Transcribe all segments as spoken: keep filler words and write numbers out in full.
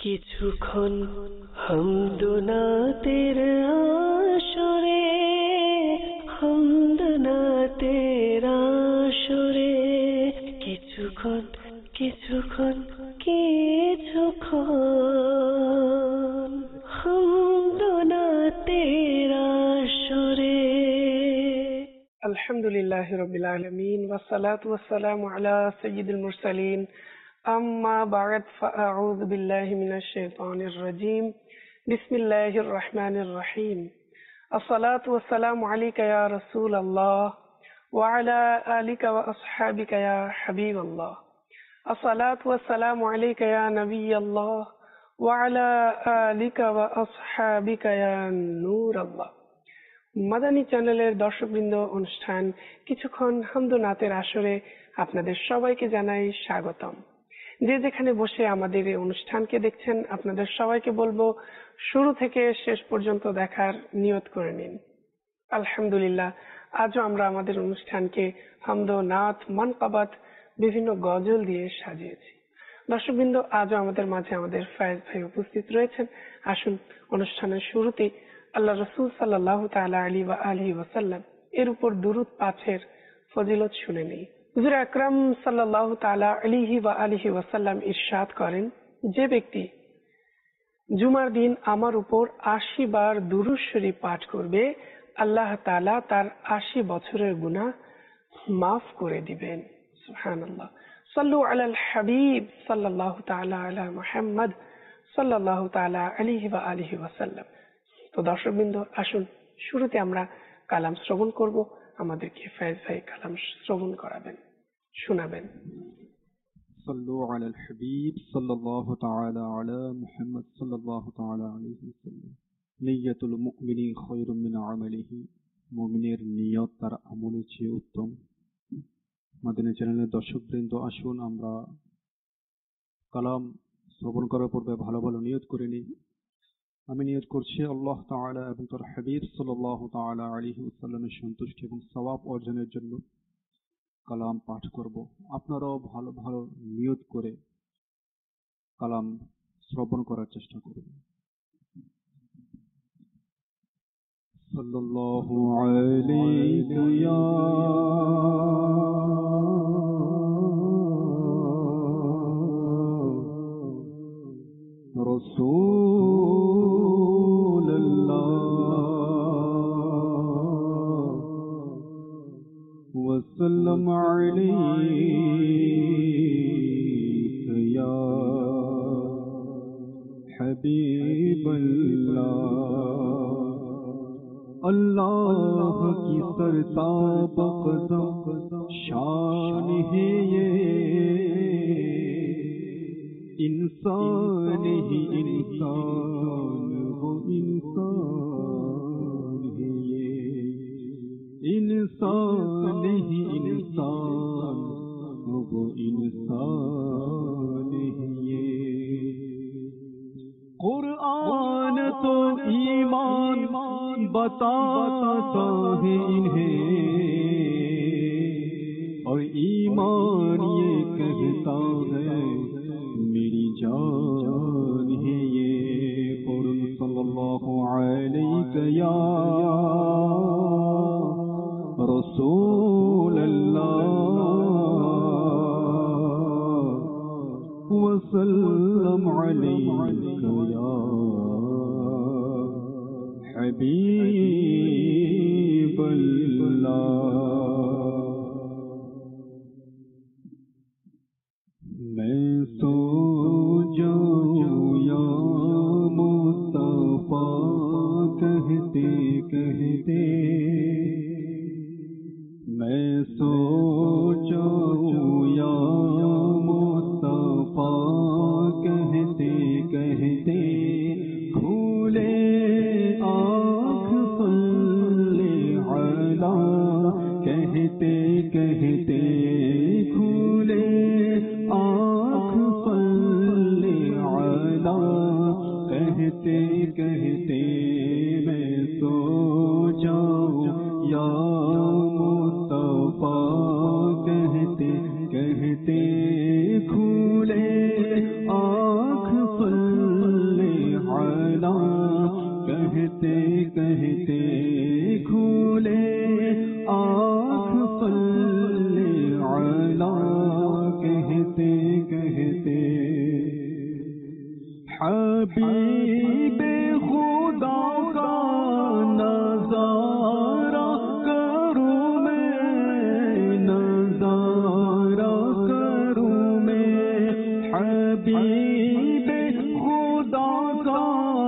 কিছুক্ষণ হামদনাতের আসরে হামদনাতের আসরে কিছুক্ষণ কিছুক্ষণ কিছুক্ষণ হামদনাতের আসরে। আলহামদুলিল্লাহি রাব্বিল আলামিন ওয়াসসালাতু ওয়াসসালামু আলা সাইয়্যিদিল মুরসালিন أما بعد فأعوذ بالله من الشيطان الرجيم بسم الله الرحمن الرحيم الصلاة والسلام عليك يا رسول الله وعلى آلك وأصحابك يا حبيب الله الصلاة والسلام عليك يا نبي الله وعلى آلك وأصحابك يا نور الله। মাদানী চ্যানেলের দর্শকবৃন্দ, অনুষ্ঠান কিছুক্ষণ হামদনাতের আসরে আপনাদের সবাইকে জানাই স্বাগতম। যে যেখানে বসে আমাদের এই অনুষ্ঠানকে দেখছেন, আপনাদের সবাইকে বলবো শুরু থেকে শেষ পর্যন্ত দেখার নিয়ত করে নিন। আলহামদুলিল্লাহ, আজও আমরা আমাদের অনুষ্ঠানকে হামদ, নাত, মানকাবাত, বিভিন্ন গজল দিয়ে সাজিয়েছি। দর্শকবৃন্দ, আজও আমাদের মাঝে আমাদের ফায়েজ ভাই উপস্থিত রয়েছেন। আসুন অনুষ্ঠানের শুরুতেই আল্লাহ রসুল সাল্লাল্লাহু তাআলা আলাইহি ওয়া আলিহি ওয়াসাল্লাম এর উপর দুরূদ পাঠের ফজিলত শুনে নেই। হুজুর আকরাম সাল্লাল্লাহু তাআলা আলাইহি ওয়া আলিহি ওয়াসাল্লাম ইরশাদ করেন, যে ব্যক্তি জুমার দিন আমার উপর আশি বার দুরূদ শরীফ পাঠ করবে, আল্লাহ তাআলা তার আশি বছরের গুনাহ মাফ করে দিবেন। সুবহানাল্লাহ। সাল্লু আলাল হাবিব সাল্লাল্লাহু তাআলা আলা মুহাম্মদ সাল্লাল্লাহু তাআলা আলাইহি ওয়া আলিহি ওয়াসাল্লাম। তো দর্শকবৃন্দ, আসুন শুরুতে আমরা কালাম শ্রবণ করব। আমাদেরকে ফায়েজ ভাই কালাম শ্রবণ করাবেন, শোনাবেন। صلوا على الحبيب صلى الله تعالى على محمد صلى الله تعالى عليه وسلم। নিয়ত المؤمن خير من عمله। মুমিনের নিয়ত তার আমলের চেয়ে উত্তম। মাদানী চ্যানেলের দর্শকবৃন্দ, আসুন আমরা কালাম শ্রবণ করার পূর্বে ভালো ভালো নিয়ত করে নিই। আমি নিয়ত করছি আল্লাহ তাআলা এবং তার হাবিব সাল্লাল্লাহু তাআলা আলাইহি ওয়াসাল্লামের সন্তুষ্টি এবং সওয়াব অর্জনের জন্য কালাম পাঠ করব। আপনারাও ভালো ভালো নিয়ত করে কালাম শ্রবণ করার চেষ্টা করুন। সাল্লাল্লাহু আলাইহি ইয়া রাসূল وسلم عليك يا حبيب الله۔ اللہ کی سرتاب قدم شان ہے یہ، انسان ہی انسان وہ انسان ہے یہ، انسان ہی انسان وہ انسان ہے یہ۔ قرآن تو ایمان بتاتا ہے انہیں، اور ایمان یہ کہتا ہے میری جان ہے یہ۔ قرآن صلی اللہ علیہ یا رسول اللہ وسلم علیک یا حبیب اللہ۔ میں سو جاؤں یا مصطفیٰ کہتے کہتے، میں سو جاؤں یا مصطفیٰ کہتے کہتے، کھولے آنکھ صلی علی کہتے کہتے، کھولے آنکھ صلی علی کہتے کہتے، میں سو جاؤں یا مصطفیٰ کہتے کہتے، کھولے آنکھ صلی حبیب خدا کا نظارہ کروں میں، نظارہ کروں میں، حبیب خدا کا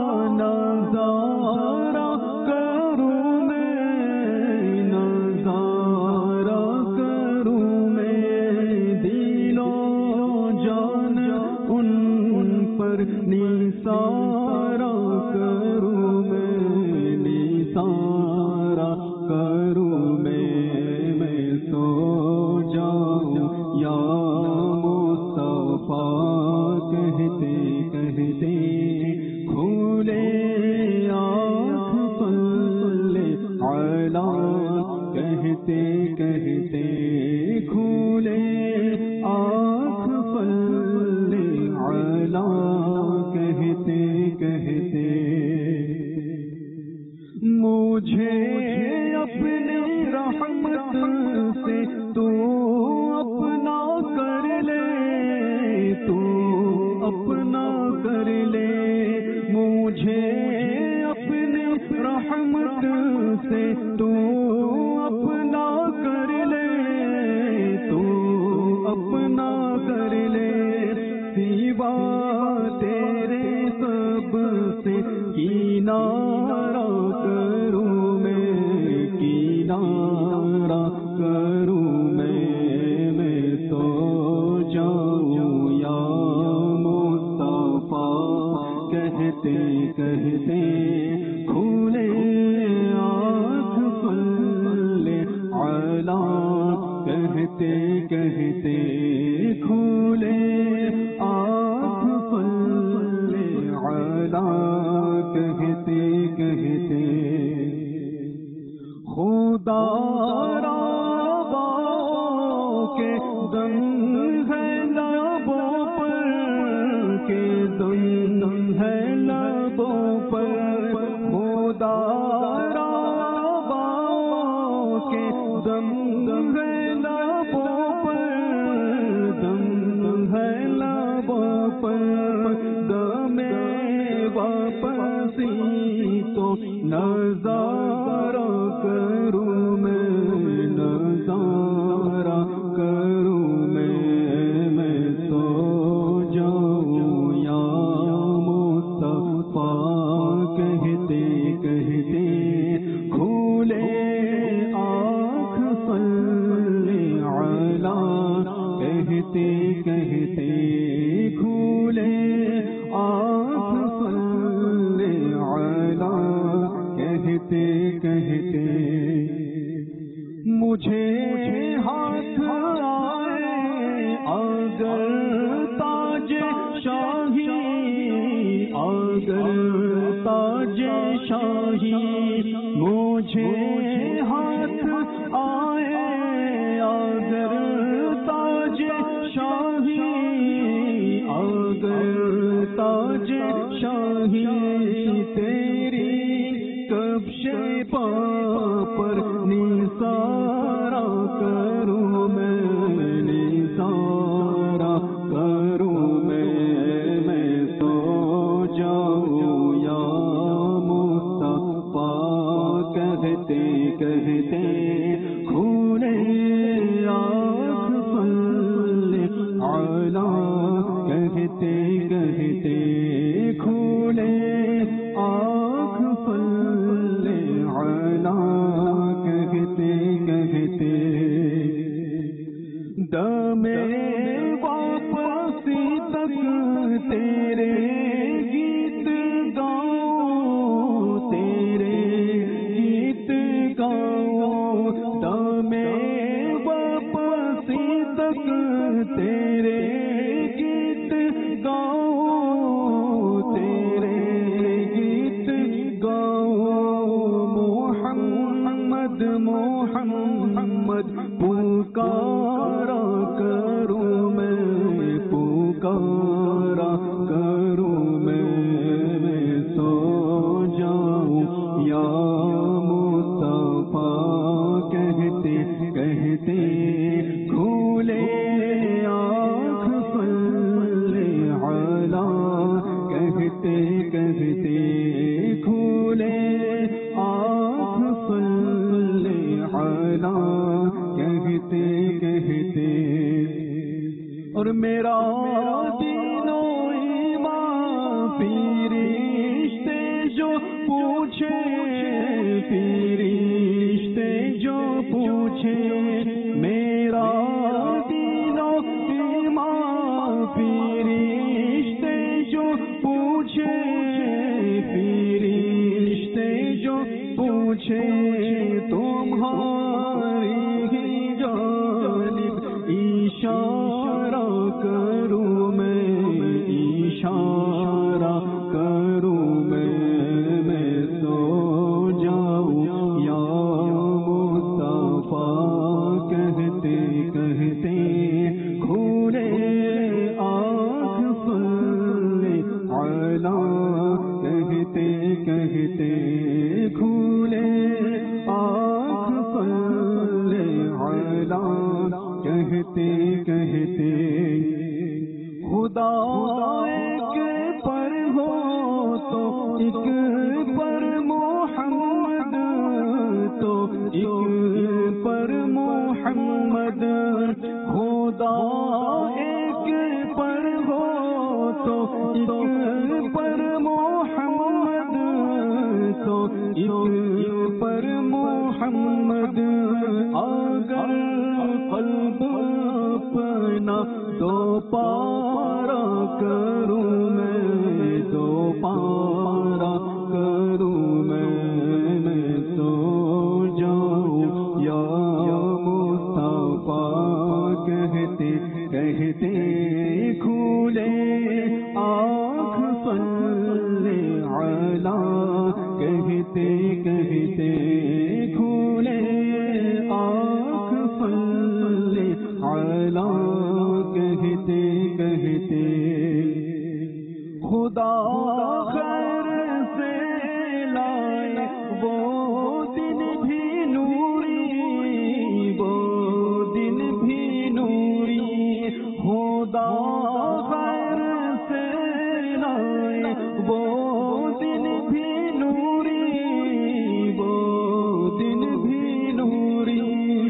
نظارہ کروں میں، نظارہ کروں میں، دل و جان ان پر نثارا کروں میں، نثارا کروں میں، میں سو جاؤں یا مصطفیٰ کہتے کہتے، کھولے آنکھ صلی علی کہتے کہتے، کھولے آنکھ صلی علی کہتے کہتے، مجھے اپنی رحمت سے تو اپنا کر لے، تو اپنا کر لے، مجھے اپنی رحمت سے تو اپنا کر لے، تو اپنا کر لے، سوا تیرے سب سے کنارہ کروں میں، کنارہ کروں میں، میں تو جاؤں یا مصطفیٰ کہتے کہتے، کھولے آنکھ صلی علی کہتے کہتے، کھولے آنکھ صلی علی کہتے کہتے، خدا را کے دم ہے لبوں پر، کے دم ہے لبوں پر، خدا را کے دم ہے لبوں پر، دم ہے لبوں پر، دم واپسی تو نظارہ کروں میں، نظارہ کروں میں، میں سو جاؤں یا مصطفیٰ کہتے کہتے، کھولے آنکھ صلی علی کہتے کہتے، کھولے آنکھ صلی علی کہتے کہتے، مجھے ہاتھ آئے اگر تاج شاہی، اگر تاج شاہی، مجھے ہاتھ آئے اگر تاج شاہی، اگر تاج شاہی، تیری کبش پا پر نثارا کروں میں، نثارا کروں میں، میں سو جاؤں یا مصطفیٰ کہتے کہتے، کھولے آنکھ صلی علی کہتے کہتے، کھولے کہتے کہتے کھولے آنکھ صلی علی کہتے کہتے اور میرا دین و ایمان فرشتے جو پوچھے فرشتے جو پوچھے میرا دین و ایمان فرشتے جو پوچھے فرشتے جو پوچھے تمہاری ہی جانب اشارہ کروں میں اشارہ کروں میں میں سو جاؤں یا مصطفیٰ کہتے کہتے کھولے آنکھ صلی علی کہتے کہتے کھولے آنکھ صلی علی کہتے کہتے خدا ایک پر ہو تو ایک پر محمد تو ایک پر محمد خدا ایک پر ہو تو ایک پر محمد تو ایک پر محمد اگر قلب اپنا دو پارا کروں میں دو پارا کروں میں میں تو جاؤں یا مصطفیٰ کہتے کہتے کھولے آنکھ صلی علی کہتے کہتے کھولے آنکھ صلی علی کہتے کہتے خدا خیر سے لائے وہ دن بھی نوری وہ دن بھی نوری خدا خیر سے لائے وہ دن بھی نوری وہ دن بھی نوری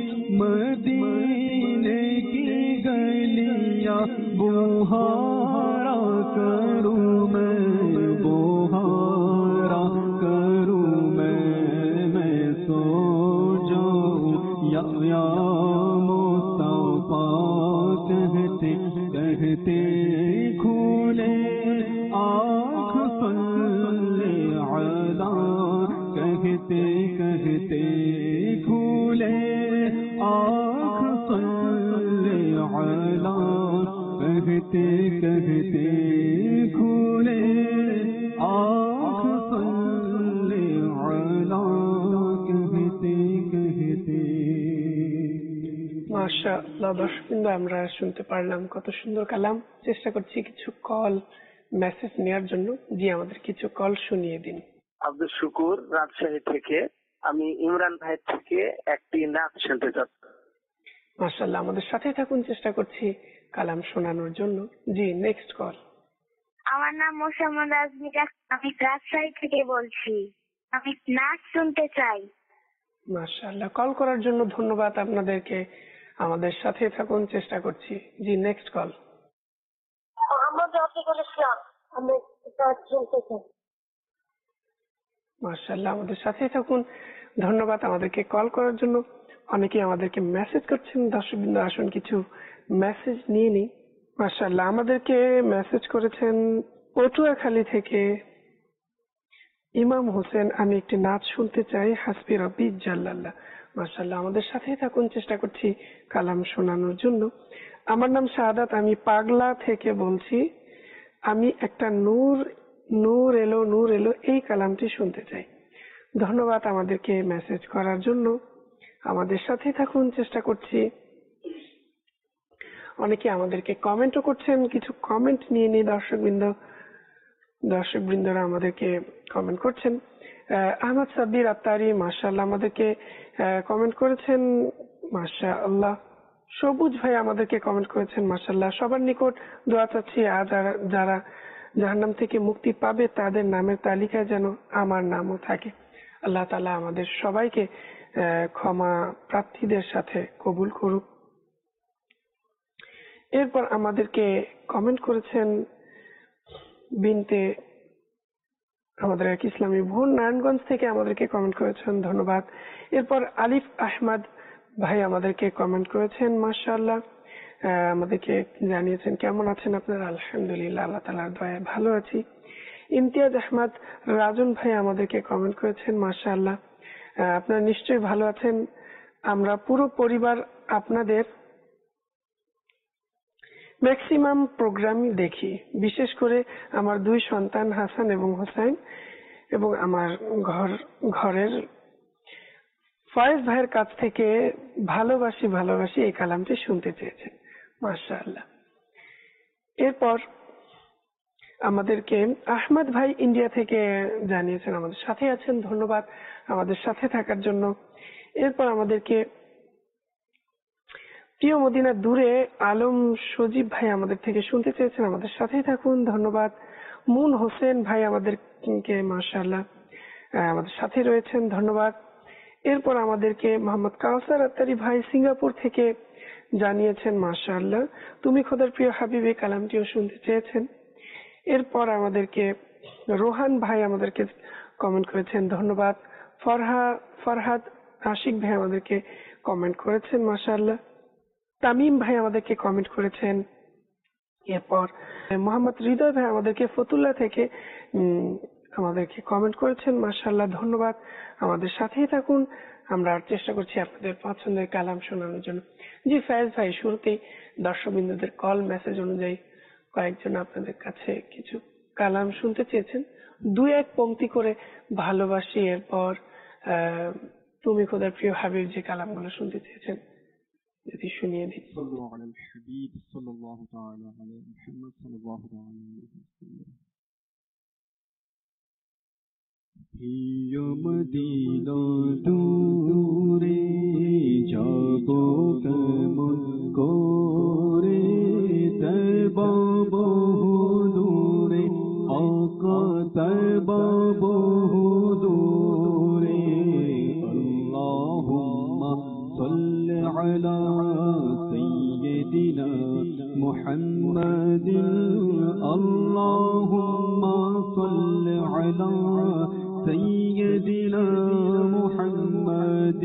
مدینے کی گلیاں بہارا کروں میں بہارا کروں میں میں سو جاؤں یا یا مصطفیٰ کہتے کہتے کھولے آنکھ صلی علی کہتے کہتے کھولے آنکھ صلی علی کہتے کہتے کھولے آنکھ صلی علی کہتے کہتے মাশাআল্লাহ। দর্শকবৃন্দ, আমরা শুনতে পারলাম কত সুন্দর কালাম। চেষ্টা করছি কিছু কল মেসেজ নেওয়ার জন্য। জি, আমাদের কিছু কল শুনিয়ে দিন। আব্দুল শুকুর, রাজশাহী থেকে। আমি ইমরান ভাইয়ের থেকে একটি নাচ শুনতে চাচ্ছি। মাশাআল্লাহ, আমাদের সাথে থাকুন, চেষ্টা করছি কালাম শোনানোর জন্য। জি, নেক্সট কল। আমার নাম মোসাম্মদ আজমিরা, আমি রাজশাহী থেকে বলছি। আমি নাচ শুনতে চাই। মাশাআল্লাহ, কল করার জন্য ধন্যবাদ আপনাদেরকে। আমাদের সাথে থাকুন, চেষ্টা করছি। জি, নেক্সট কল। মোহাম্মদ রফিকুল ইসলাম, আমি নাচ শুনতে চাই। মাশাআল্লাহ, আমাদের সাথে থাকুন, ধন্যবাদ আমাদেরকে কল করার জন্য। অনেকে আমাদেরকে মেসেজ করছেন। দর্শকবৃন্দ, আসুন কিছু মেসেজ নিয়ে নিই। মাশাআল্লাহ, আমাদেরকে মেসেজ করেছেন পটুয়াখালী থেকে ইমাম হোসেন, আমি একটি নাচ শুনতে চাই, হাসবি রব্বি জাল্লাল্লাহ। মাশাআল্লাহ, আমাদের সাথেই থাকুন, চেষ্টা করছি কালাম শোনানোর জন্য। আমার নাম শাহাদাত, আমি পাগলা থেকে বলছি। আমি একটা নূর নূর এলো নূর এলো এই কালামটি শুনতে চাই। ধন্যবাদ আমাদেরকে মেসেজ করার জন্য। আমাদের সাথেই থাকুন, চেষ্টা করছি। অনেকে আমাদেরকে কমেন্টও করছেন। কিছু কমেন্ট নিয়ে নিই। দর্শকবৃন্দ দর্শকবৃন্দরা আমাদেরকে কমেন্ট করছেন। আহমদ সাব্বির আত্তারি মাশাআল্লাহ আমাদেরকে কমেন্ট করেছেন, মাশাআল্লাহ। সবুজ ভাই আমাদেরকে কমেন্ট করেছেন, মাশাআল্লাহ। সবার নিকট দোয়া চাচ্ছি, আর যারা জাহান্নাম থেকে মুক্তি পাবে তাদের নামের তালিকায় যেন আমার নামও থাকে। আল্লাহ তাআলা আমাদের সবাইকে ক্ষমা প্রার্থীদের সাথে কবুল করুক। এরপর আমাদেরকে কমেন্ট করেছেন বিনতে আমাদের এক ইসলামী বোন নারায়ণগঞ্জ থেকে আমাদেরকে কমেন্ট করেছেন, ধন্যবাদ। এরপর আলিফ আহমদ ভাই আমাদেরকে কমেন্ট করেছেন, মাশাআল্লাহ, আমাদেরকে জানিয়েছেন কেমন আছেন আপনারা। আলহামদুলিল্লাহ, আল্লাহ তাআলার দয়ায় ভালো আছি। ইমতিয়াজ আহমদ রাজন ভাই আমাদেরকে কমেন্ট করেছেন, মাশাআল্লাহ, আপনারা নিশ্চয়ই ভালো আছেন। আমরা পুরো পরিবার আপনাদের ম্যাক্সিমাম প্রোগ্রামই দেখি, বিশেষ করে আমার দুই সন্তান হাসান এবং হোসাইন এবং আমার ঘর ঘরের ফয়েজ ভাইয়ের কাছ থেকে ভালোবাসি ভালোবাসি এই কালামটি শুনতে চেয়েছেন, মাশাআল্লাহ। এরপর আমাদেরকে আহমদ ভাই ইন্ডিয়া থেকে জানিয়েছেন আমাদের সাথে আছেন, ধন্যবাদ আমাদের সাথে থাকার জন্য। এরপর আমাদেরকে প্রিয় মদিনা দূরে আলম সজীব ভাই আমাদের থেকে শুনতে চেয়েছেন, আমাদের সাথেই থাকুন, ধন্যবাদ। মুন হোসেন ভাই আমাদেরকে মাশাআল্লাহ আমাদের সাথে রয়েছেন, ধন্যবাদ। এরপর আমাদেরকে মোহাম্মদ কাউসার আত্তারি ভাই সিঙ্গাপুর থেকে জানিয়েছেন, মাশাআল্লাহ, তুমি খোদার প্রিয় হাবিবে কালামটিও শুনতে চেয়েছেন। এরপর আমাদেরকে রোহান ভাই আমাদেরকে কমেন্ট করেছেন, ধন্যবাদ। ফরহা ফরহাদ আশিক ভাই আমাদেরকে কমেন্ট করেছেন, মাশাআল্লাহ। তামিম ভাই আমাদেরকে কমেন্ট করেছেন। এরপর মোহাম্মদ হৃদয় ভাই আমাদেরকে ফতুল্লাহ থেকে আমাদেরকে কমেন্ট করেছেন, মাশাআল্লাহ, ধন্যবাদ। আমাদের সাথেই থাকুন, আমরা চেষ্টা করছি আপনাদের পছন্দের কালাম শোনানোর জন্য। জি ফয়েজ ভাই, শুরুতেই দর্শকবৃন্দদের কল মেসেজ অনুযায়ী কয়েকজন আপনাদের কাছে কিছু কালাম শুনতে চেয়েছেন, দুই এক পংক্তি করে ভালোবাসি, এরপর আহ তুমি খোদার প্রিয় হাবিব যে কালামগুলো শুনতে চেয়েছেন যদি শুনিয়ে দিই। সাল্লাল্লাহু আলাইহি হাবিব সাল্লাল্লাহু তাআলা আলাইহি মুহাম্মদ সাল্লাল্লাহু আলাইহি ওয়াসাল্লাম। প্রিয় মদিনা দূরে যাব কেমন করে, তয়বা বহু দূরে, আকা তয়বা বহু দূরে। আল্লাহুম্মা সাল্লি আলা সাইয়্যিদিনা মুহাম্মাদিন, আল্লাহুম্মা সাল্লি আলা سيدنا محمد।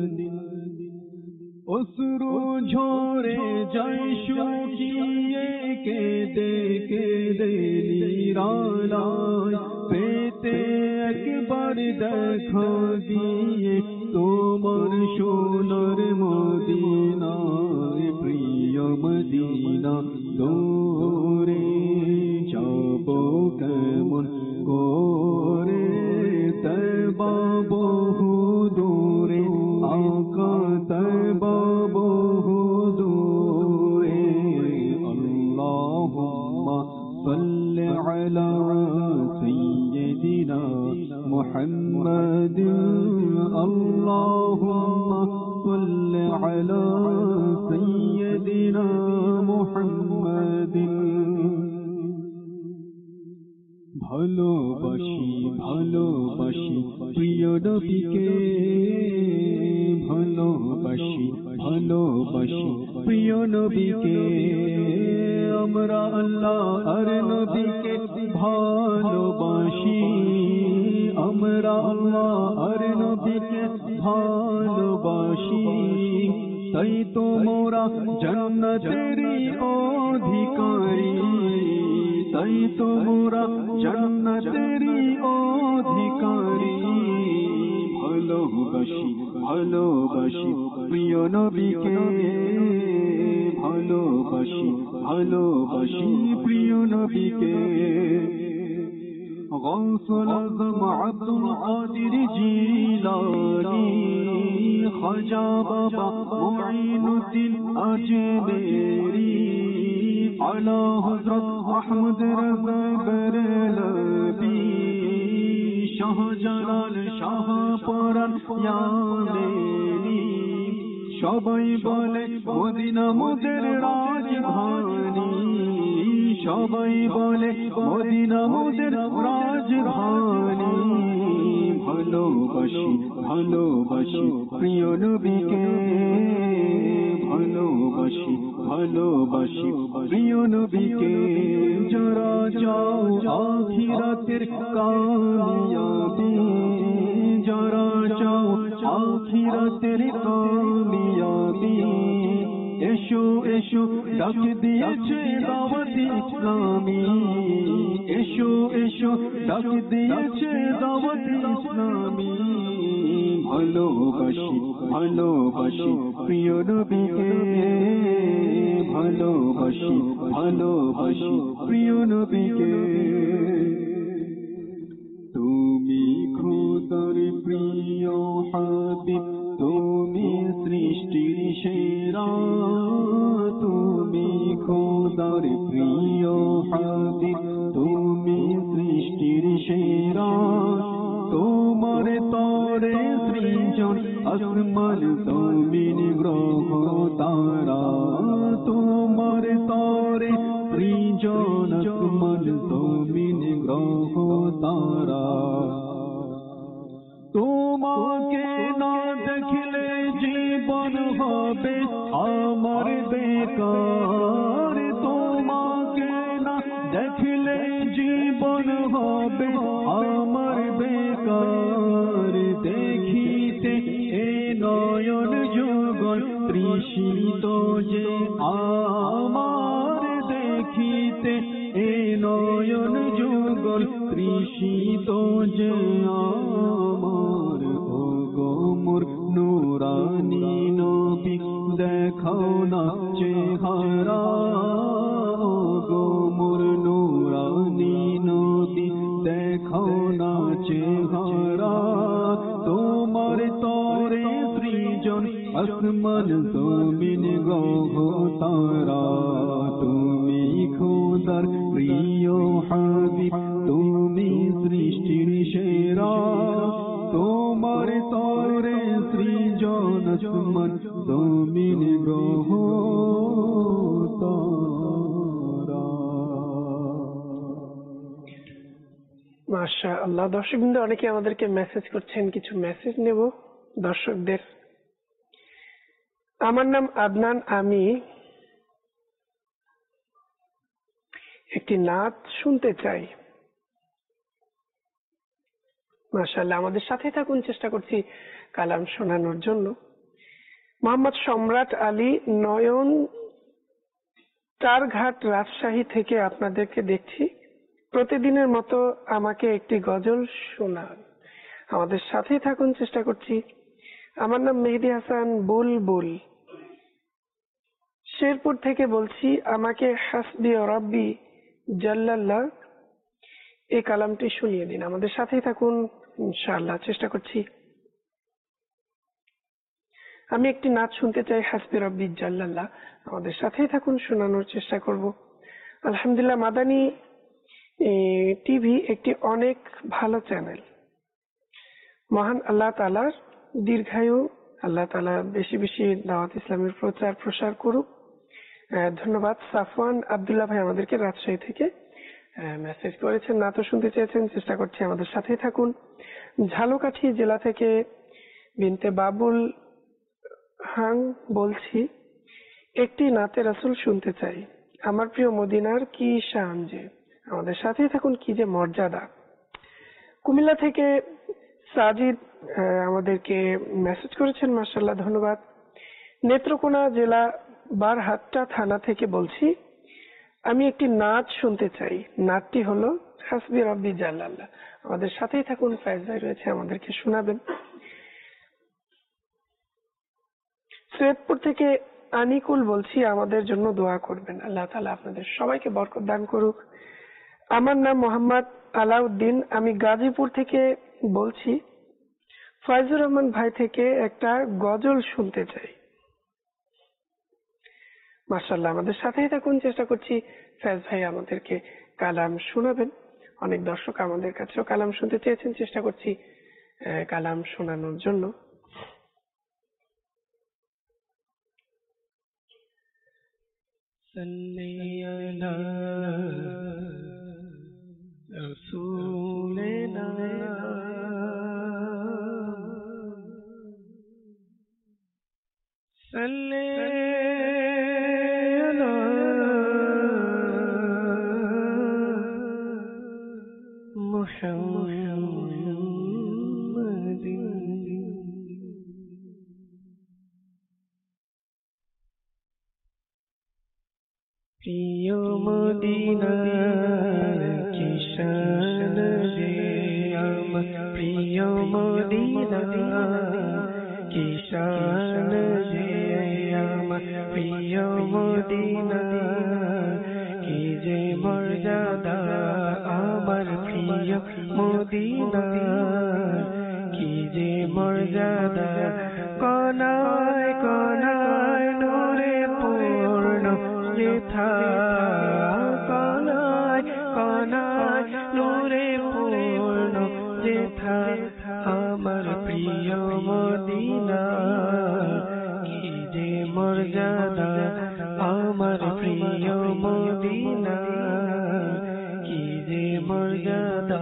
অশ্রু ঝরে যায় শুকিয়ে, কেঁদে কেঁদে নিরালায়, পেতে একবার দেখা দিয়ে তোমার সোনার মদিনায়। প্রিয় মদিনা দূরে যাব কেমন করে, তয়বা বহু দূরে, আকা তয়বা বহু দূরে। আল্লাহুম্মা সাল্লি আলা সাইয়্যিদিনা মুহাম্মাদিন, আল্লাহুম্মা সাল্লি আলা সাইয়্যিদিনা মুহাম্মাদিন। ভালোবাসি ভালোবাসি প্রিয় নবীকে, ভালোবাসি ভালোবাসি প্রিয় নবীকে। আমরা আল্লাহ আর নবীকে ভালোবাসি, আমরা আল্লাহ আর নবীকে ভালোবাসি। তাই তো মোরা জান্নাতেরই অধিকারী, তাই তো মোরা জান্নাতেরই অধিকারী। ভালোবাসি ভালোবাসি প্রিয় নবীকে, ভালোবাসি ভালোবাসি প্রিয় নবীকে। গৌসুল আজম আব্দুল কাদির জিলানী, খাজা বাবা মুঈনুদ্দিন আজমেরি, আলা হযরত আহমদ রাজা বেরলভী, শাহজালাল শাহপরান ইয়ামেনী। সবাই বলে মদিনা মোদের রাজধানী, সবাই বলে মদিনা মোদের রাজধানী ভালোবাসি ভালোবাসি প্রিয় নবীকে ভালোবাসি ভালোবাসি প্রিয় নবীকে যারা চাও আখিরাতের কামিয়াবি যারা চাও আখিরাতের কামিয়াবি এসো এসো ডাক দিয়েছে দাওয়াত ইসলামী এসো এসো ডাক দিয়েছে দাওয়াত ইসলামী ভালোবাসি ভালোবাসি প্রিয় নবীকে ভালোবাসি ভালোবাসি প্রিয় নবীকে তুমি খোদার প্রিয় হাবিব তুমি সৃষ্টির সেরা তুমি খোদার প্রিয় হাবিব তুমি সৃষ্টির সেরা তোমার তরে সৃজন আসমান জমিন গ্রহ তারা তোমার তরে সৃজন আসমান জমিন গ্রহ তারা তোমাকে না দেখলে জীবন হবে আমার বেকার তোমাকে না দেখলে জীবন হবে আমার বেকার দেখিতে এ নয়ন যুগল তৃষিত যে আমার দেখিতে এ নয়ন যুগল তৃষিত যে আমার ও গো মোর নুরানি নবী দেখাও না চেহারা ও গো মোর নুরানি নবী দেখাও না চেহারা তোমার তরে সৃজন আসমান জমিন গ্রহ তারা তুমি খোদার প্রিয় হাবিব তুমি সৃষ্টির সেরা তোমার তরে সৃজন আসমান জমিন গ্রহ তারা মাশাআল্লাহ। দর্শকবৃন্দ অনেকে আমাদেরকে মেসেজ করছেন, কিছু মেসেজ নেব দর্শকদের। আমার নাম আদনান, আমি একটি নাচ শুনতে চাই। মাশাআল্লাহ, আমাদের সাথে থাকুন, চেষ্টা করছি কালাম শোনানোর জন্য। মোহাম্মদ সম্রাট আলী নয়ন, চারঘাট, রাজশাহী থেকে আপনাদেরকে দেখছি। প্রতিদিনের মতো আমাকে একটি গজল শোনান। আমাদের সাথেই থাকুন, চেষ্টা করছি। আমার নাম মেহেদি হাসান বুলবুল, শেরপুর থেকে বলছি। আমাকে হাসবি ও রাব্বি জাল্লাল্লাহ এই কালামটি শুনিয়ে দিন। আমাদের সাথেই থাকুন, ইনশাআল্লাহ চেষ্টা করছি। আমি একটি নাচ শুনতে চাই, হাসবি রাব্বি জাল্লাল্লাহ। আমাদের সাথেই থাকুন, শোনানোর চেষ্টা করব। আলহামদুলিল্লাহ, মাদানী টিভি একটি অনেক ভালো চ্যানেল। মহান আল্লাহ তাআলার দীর্ঘায়ু, আল্লাহ তাআলা বেশি বেশি দাওয়াত ইসলামের প্রচার প্রসার করুক। ধন্যবাদ। সাফওয়ান আব্দুল্লাহ ভাই আমাদেরকে রাজশাহী থেকে মেসেজ করেছেন, নাচ শুনতে চেয়েছেন, চেষ্টা করছি। আমাদের সাথেই থাকুন। ঝালকাঠি জেলা থেকে বিনতে বাবুল হাং বলছি, একটি নাতে রাসূল শুনতে চাই। আমার প্রিয় মদিনার কি শান যে। আমাদের সাথেই থাকুন, কি যে মর্যাদা। কুমিল্লা থেকে সাজিদ আমাদেরকে মেসেজ করেছেন, মাশাআল্লাহ ধন্যবাদ। নেত্রকোনা জেলা বারহাট্টা থানা থেকে বলছি, আমি একটি নাচ শুনতে চাই। নাচটি হলো হাসবি রাব্বি জাল্লাল্লাহ। আমাদের সাথেই থাকুন, ফায়েজ ভাই রয়েছে, আমাদেরকে শোনাবেন। সৈয়দপুর থেকে আনিকুল বলছি, আমাদের জন্য দোয়া করবেন। আল্লাহ তাআলা আপনাদের সবাইকে বরকত দান করুক। আমার নাম মোহাম্মদ আলাউদ্দিন, আমি গাজীপুর থেকে বলছি। ফয়জুর রহমান ভাই থেকে একটা গজল শুনতে চাই। মাশাআল্লাহ, আমাদের সাথেই থাকুন, চেষ্টা করছি ফয়জ ভাই আমাদেরকে কালাম শোনাবেন। অনেক দর্শক আমাদের কাছেও কালাম শুনতে চেয়েছেন, চেষ্টা করছি কালাম শোনানোর জন্য। صلی علی رسولنا صلی علی محمد প্রিয় মদিনার কি শান রে আমার প্রিয় মদিনার কি শান রে আমার প্রিয় মদিনার কি যে মর্যাদা আমার প্রিয় মদিনার কি যে মর্যাদা কনায় কনায় নূরে পূর্ণ যেথা কনায় কনায় নূরে পূর্ণ যেথা আমার প্রিয় মদিনা কি যে মর্যাদা আমার প্রিয় মদিনা কি যে মর্যাদা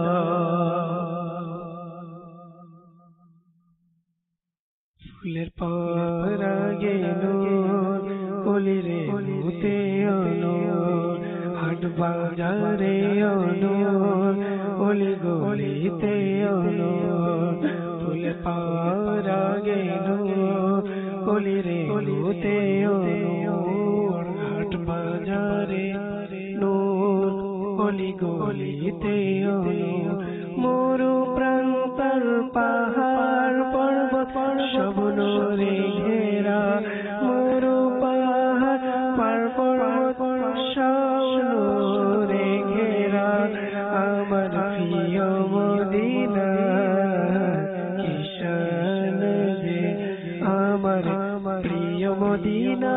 ফুলের পরাগে নূর কলিরে হতে নূর হাট বাজারে নূর অলি গলিতে নূর ফুলের পরাগে নূর কলিরে হতে নূর হাট বাজারে নূর অলি গলিতে নূর মরু প্রান্তর পাহাড় পর্বত সব নূরে ঘেরা মরু পাহাড় পর্বত সব নূরে ঘেরা আমার প্রিয় মদিনা কি শান রে আমার প্রিয় মদিনা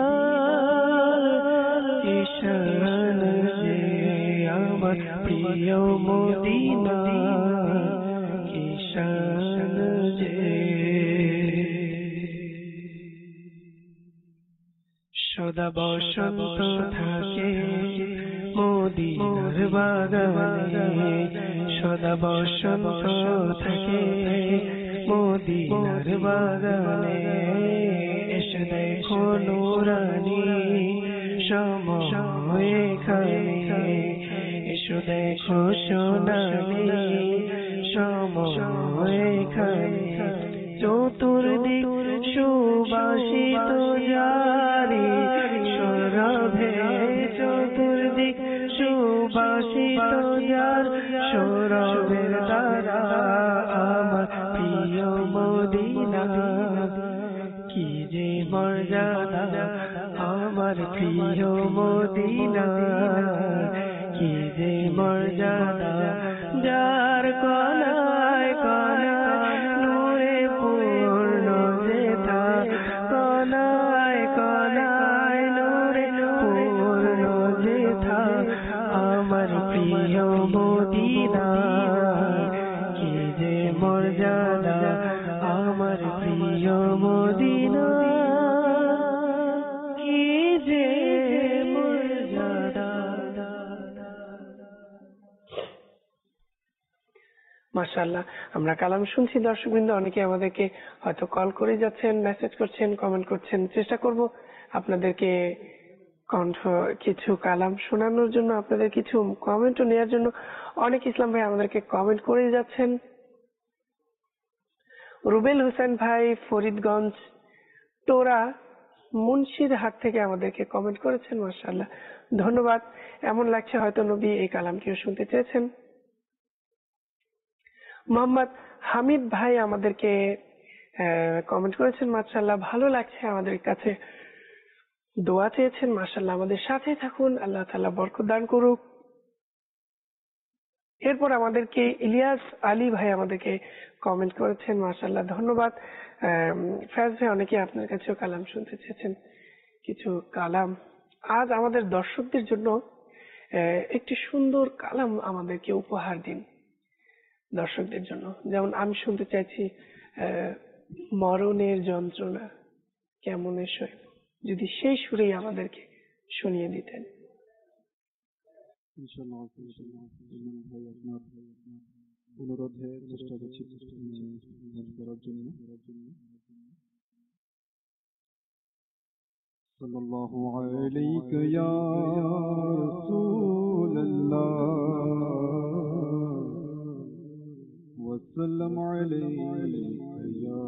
কি শান রে আমার প্রিয় মদিনা কি শান রে সদা বসন্ত থাকে মদিনার বাগানে সদা বসন্ত থাকে মদিনার বাগানে এসে দেখো নুরানি সময় এখানে এসো দেখো সোনালি সময় এখানে চতুর্দিক সুবাসিত জারি সৌরভে চতুর্দিক সুবাসিত যার সৌরভের দ্বারা আমার প্রিয় মদিনা কি যে মর্যাদা আমার প্রিয় মদিনা কি যে মর্যাদা যার কনায় কনায় নূরে পূর্ণ যেথা কনায় কনায় নূরে পূর্ণ যেথা আমার প্রিয় মদিনা কি যে মর্যাদা আমার প্রিয় মদিনা কি যে মর্যাদা। মাশাআল্লাহ, আমরা কালাম শুনছি। দর্শকবৃন্দ অনেকে আমাদেরকে হয়তো কল করে যাচ্ছেন, মেসেজ করছেন, কমেন্ট করছেন। চেষ্টা করব আপনাদেরকে কণ্ঠ কিছু কালাম শোনানোর জন্য, আপনাদের কিছু কমেন্টও নেওয়ার জন্য। অনেক ইসলাম ভাই আমাদেরকে কমেন্ট করে যাচ্ছেন। রুবেল হোসেন ভাই ফরিদগঞ্জ টোরা মুন্সিরহাট থেকে আমাদেরকে কমেন্ট করেছেন। মাশাআল্লাহ, ধন্যবাদ। এমন লাগছে হয়তো নবী এই কালামটিও শুনতে চেয়েছেন। মোহাম্মদ হামিদ ভাই আমাদেরকে কমেন্ট করেছেন। মাশাআল্লাহ, ভালো লাগছে আমাদের কাছে। দোয়া চেয়েছেন। মাশাআল্লাহ, আমাদের সাথে থাকুন, আল্লাহ তাআলা বরকত দান করুক। এরপর আমাদেরকে ইলিয়াস আলী ভাই আমাদেরকে কমেন্ট করেছেন। মাশাআল্লাহ, ধন্যবাদ। ফ্যাজ ভাই অনেকে আপনার কাছেও কালাম শুনতে চেয়েছেন। কিছু কালাম আজ আমাদের দর্শকদের জন্য একটি সুন্দর কালাম আমাদেরকে উপহার দিন দর্শকদের জন্য। যেমন আমি শুনতে চাইছি, মরণের যন্ত্রণা কেমন সইব, যদি সেই সুরেই আমাদেরকে শুনিয়ে দিতেন। ইনশাআল্লাহ ইমাম ভাই আপনার অনুরোধে চেষ্টা করছি করার জন্য। সাল্লাল্লাহু আলাইকা ইয়া রাসূলাল্লাহ ওয়া সাল্লাম আলাইকা ইয়া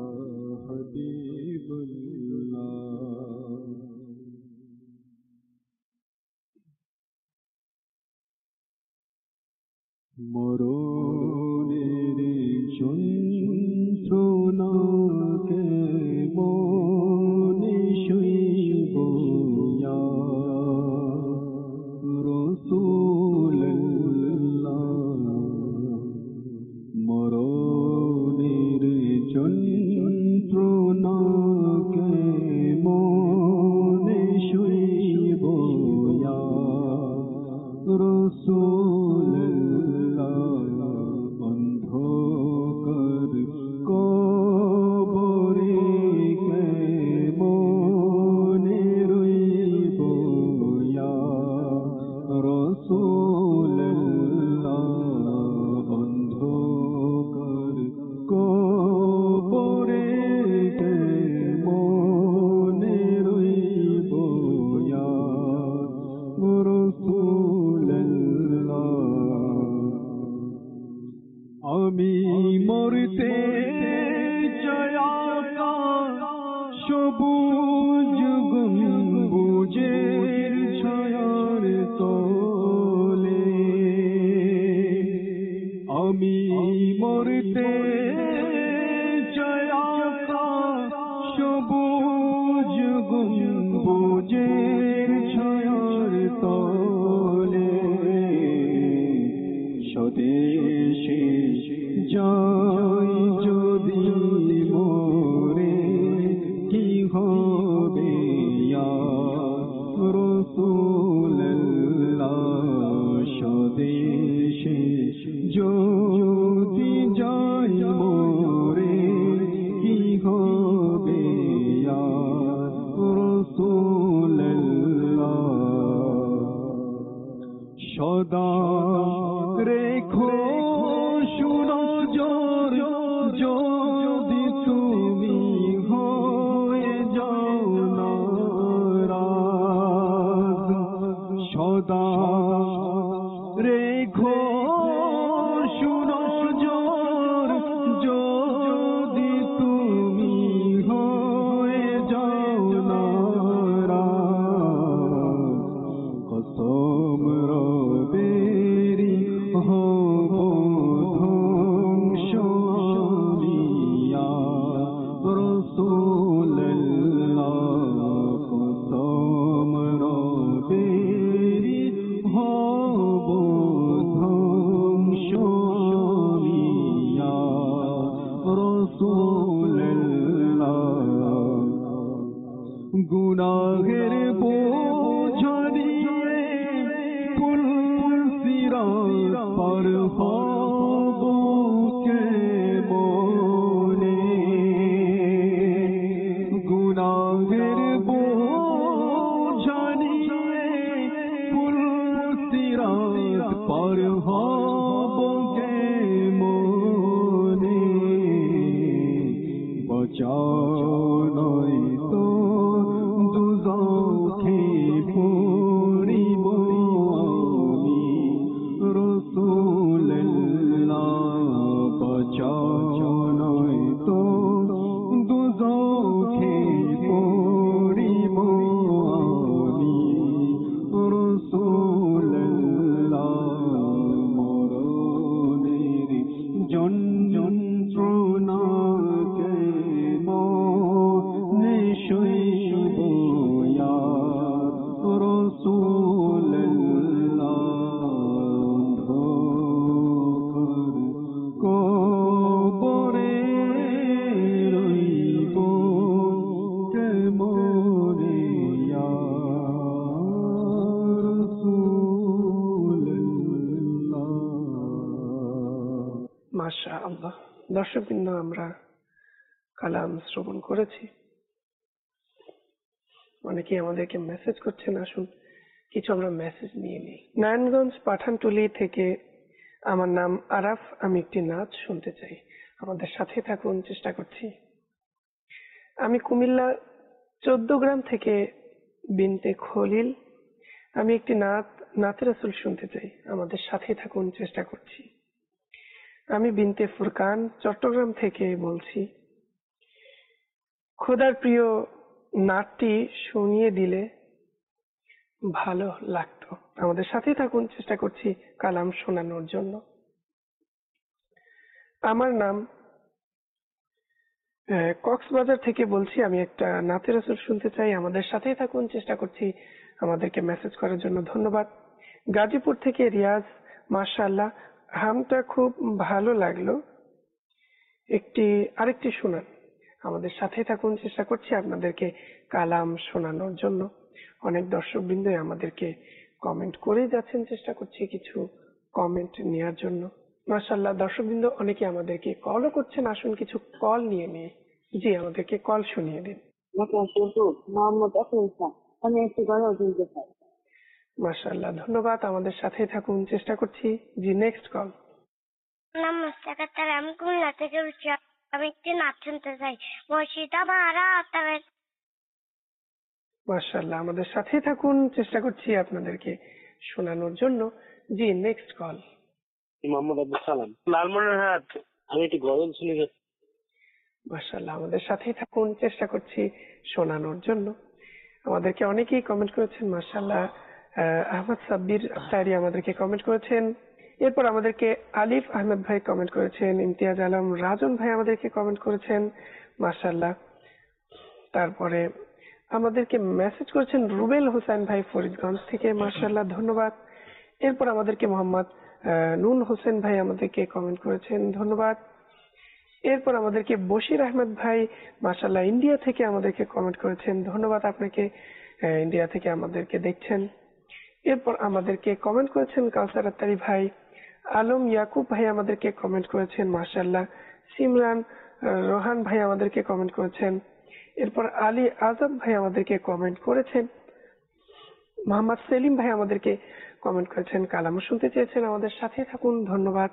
হাবিবাল্লাহ। মরণের যন্ত্রণাকে মনে সইব ইয়া রাসূলুল্লাহ। মরণের যন্ত্রণাকে মনে সইব ইয়া রাসূলুল্লাহ। অন্ধকার কবরে কেমনে রইব ইয়া রাসূলুল্লাহ। অন্ধকার কবরে কেমনে রইব ইয়া রাসূলুল্লাহ। আমি মরতে চাই সবুজ গম্বুজের ছায়ার তলে। আমি মরতে চাই সবুজ গম্বুজের ছায়ার তলে। স্বদেশে যাই যদি মোরে কি হবে ইয়া রাসূলুল্লাহ। স্বদেশে যদি যাই মোরে কি হবে ইয়া রাসূলুল্লাহ। সদা রেখো সুনজর যদি তুমি হয়ে যাও নারাজ। সদা রেখো সুনজর যদি তুমি হয়ে যাও নারাজ। কসম রবেরি হব ধ্বংস ইয়া রাসূলুল্লাহ। কসম রবেরি হব ধ্বংস ইয়া রাসূলুল্লাহ। গুনাহের বোঝা নিয়ে পুলসিরাত পার হব কেমনে। গুনাহের বোঝা নিয়ে পুলসিরাত পার হব কেমনে। বাঁচাও নয়তো দুজখে পড়িব আমি রাসূলুল্লাহ। বাঁচাও নয়তো দুজখে পড়িব আমি রাসূলুল্লাহ। মরণের যন্ত্রণাকে মনে সইব ইয়া রাসূলুল্লাহ। অন্ধকার কবরে রইব কেমনে ইয়া রাসূলুল্লাহ। মাশাআল্লাহ। দর্শকবৃন্দ, আমরা কালাম শ্রবণ করেছি। অনেকে আমাদেরকে মেসেজ করছেন, আসুন কিছু আমরা মেসেজ নিয়ে নিই। নারায়ণগঞ্জ পাঠানটুলি থেকে আমার নাম আরাফ, আমি একটি নাচ শুনতে চাই, আমাদের সাথে থাকুন, চেষ্টা করছি। আমি কুমিল্লা চোদ্দ গ্রাম থেকে বিনতে খলিল, আমি একটি নাচ নাতে রাসূল শুনতে চাই, আমাদের সাথে থাকুন, চেষ্টা করছি। আমি বিনতে ফুরকান চট্টগ্রাম থেকে বলছি, খোদার প্রিয় নাটটি শুনিয়ে দিলে ভালো লাগতো, আমাদের সাথেই থাকুন, চেষ্টা করছি কালাম শোনানোর জন্য। আমার নাম আহ, কক্সবাজার থেকে বলছি, আমি একটা নাতে রাসূল শুনতে চাই, আমাদের সাথেই থাকুন, চেষ্টা করছি আমাদেরকে মেসেজ করার জন্য, ধন্যবাদ। গাজীপুর থেকে রিয়াজ, মাশাআল্লাহ হামটা খুব ভালো লাগলো, একটি আরেকটি শোনান, আমাদের সাথেই থাকুন, চেষ্টা করছি আপনাদেরকে কালাম শোনানোর জন্য। অনেক দর্শক বৃন্দ আমাদেরকে কমেন্ট করে যাচ্ছেন, চেষ্টা করছি কিছু কমেন্ট নেওয়ার জন্য। মাশাআল্লাহ দর্শক বৃন্দ অনেকে আমাদেরকে কলও করছেন, আসুন কিছু কল নিয়ে নিই। জি, আমাদেরকে কল শুনিয়ে দিন। আমি একটু গজল শুনতে চাই। মাশাআল্লাহ ধন্যবাদ, আমাদের সাথেই থাকুন, চেষ্টা করছি। জি, নেক্সট কল। নাম মুস্তাক আক্তার, আমি কুমিল্লা থেকে বলছি, আমি একটি নাচ শুনতে চাই, মসজিদা ভাড়া তবে। মাশাআল্লাহ আমাদের সাথেই থাকুন, চেষ্টা করছি আপনাদেরকে শোনানোর জন্য। জি, নেক্সট কল। মোহাম্মদ আব্দুল সালাম, লালমনিরহাট, আমি একটি গজল শুনে যাচ্ছি। মাশাআল্লাহ আমাদের সাথেই থাকুন, চেষ্টা করছি শোনানোর জন্য। আমাদেরকে অনেকেই কমেন্ট করেছেন, মাশাআল্লাহ আহ, আহমদ সাব্বির আফতারি আমাদেরকে কমেন্ট করেছেন, এরপর আমাদেরকে আলিফ আহমেদ ভাই কমেন্ট করেছেন, ইমতিয়াজ আলম রাজন ভাই আমাদেরকে কমেন্ট করেছেন, মাশাআল্লাহ। তারপরে আমাদেরকে মেসেজ করেছেন রুবেল হোসেন ভাই ফরিদগঞ্জ থেকে, মাশাআল্লাহ ধন্যবাদ। এরপর আমাদেরকে মোহাম্মদ আহ, নুন হোসেন ভাই আমাদেরকে কমেন্ট করেছেন, ধন্যবাদ। এরপর আমাদেরকে বশির আহমেদ ভাই মাশাআল্লাহ ইন্ডিয়া থেকে আমাদেরকে কমেন্ট করেছেন, ধন্যবাদ আপনাকে, আহ, ইন্ডিয়া থেকে আমাদেরকে দেখছেন। এরপর আমাদেরকে কমেন্ট করেছেন কাউসার আত্তারি ভাই, আলম ইয়াকুব ভাই আমাদেরকে কমেন্ট করেছেন, মাশাআল্লাহ। সিমরান আহ, রোহান ভাই আমাদেরকে কমেন্ট করেছেন। এরপর আলী আজম ভাই আমাদেরকে কমেন্ট করেছেন। মোহাম্মদ সেলিম ভাই আমাদেরকে কমেন্ট করেছেন, কালাম শুনতে চেয়েছেন, আমাদের সাথে থাকুন, ধন্যবাদ।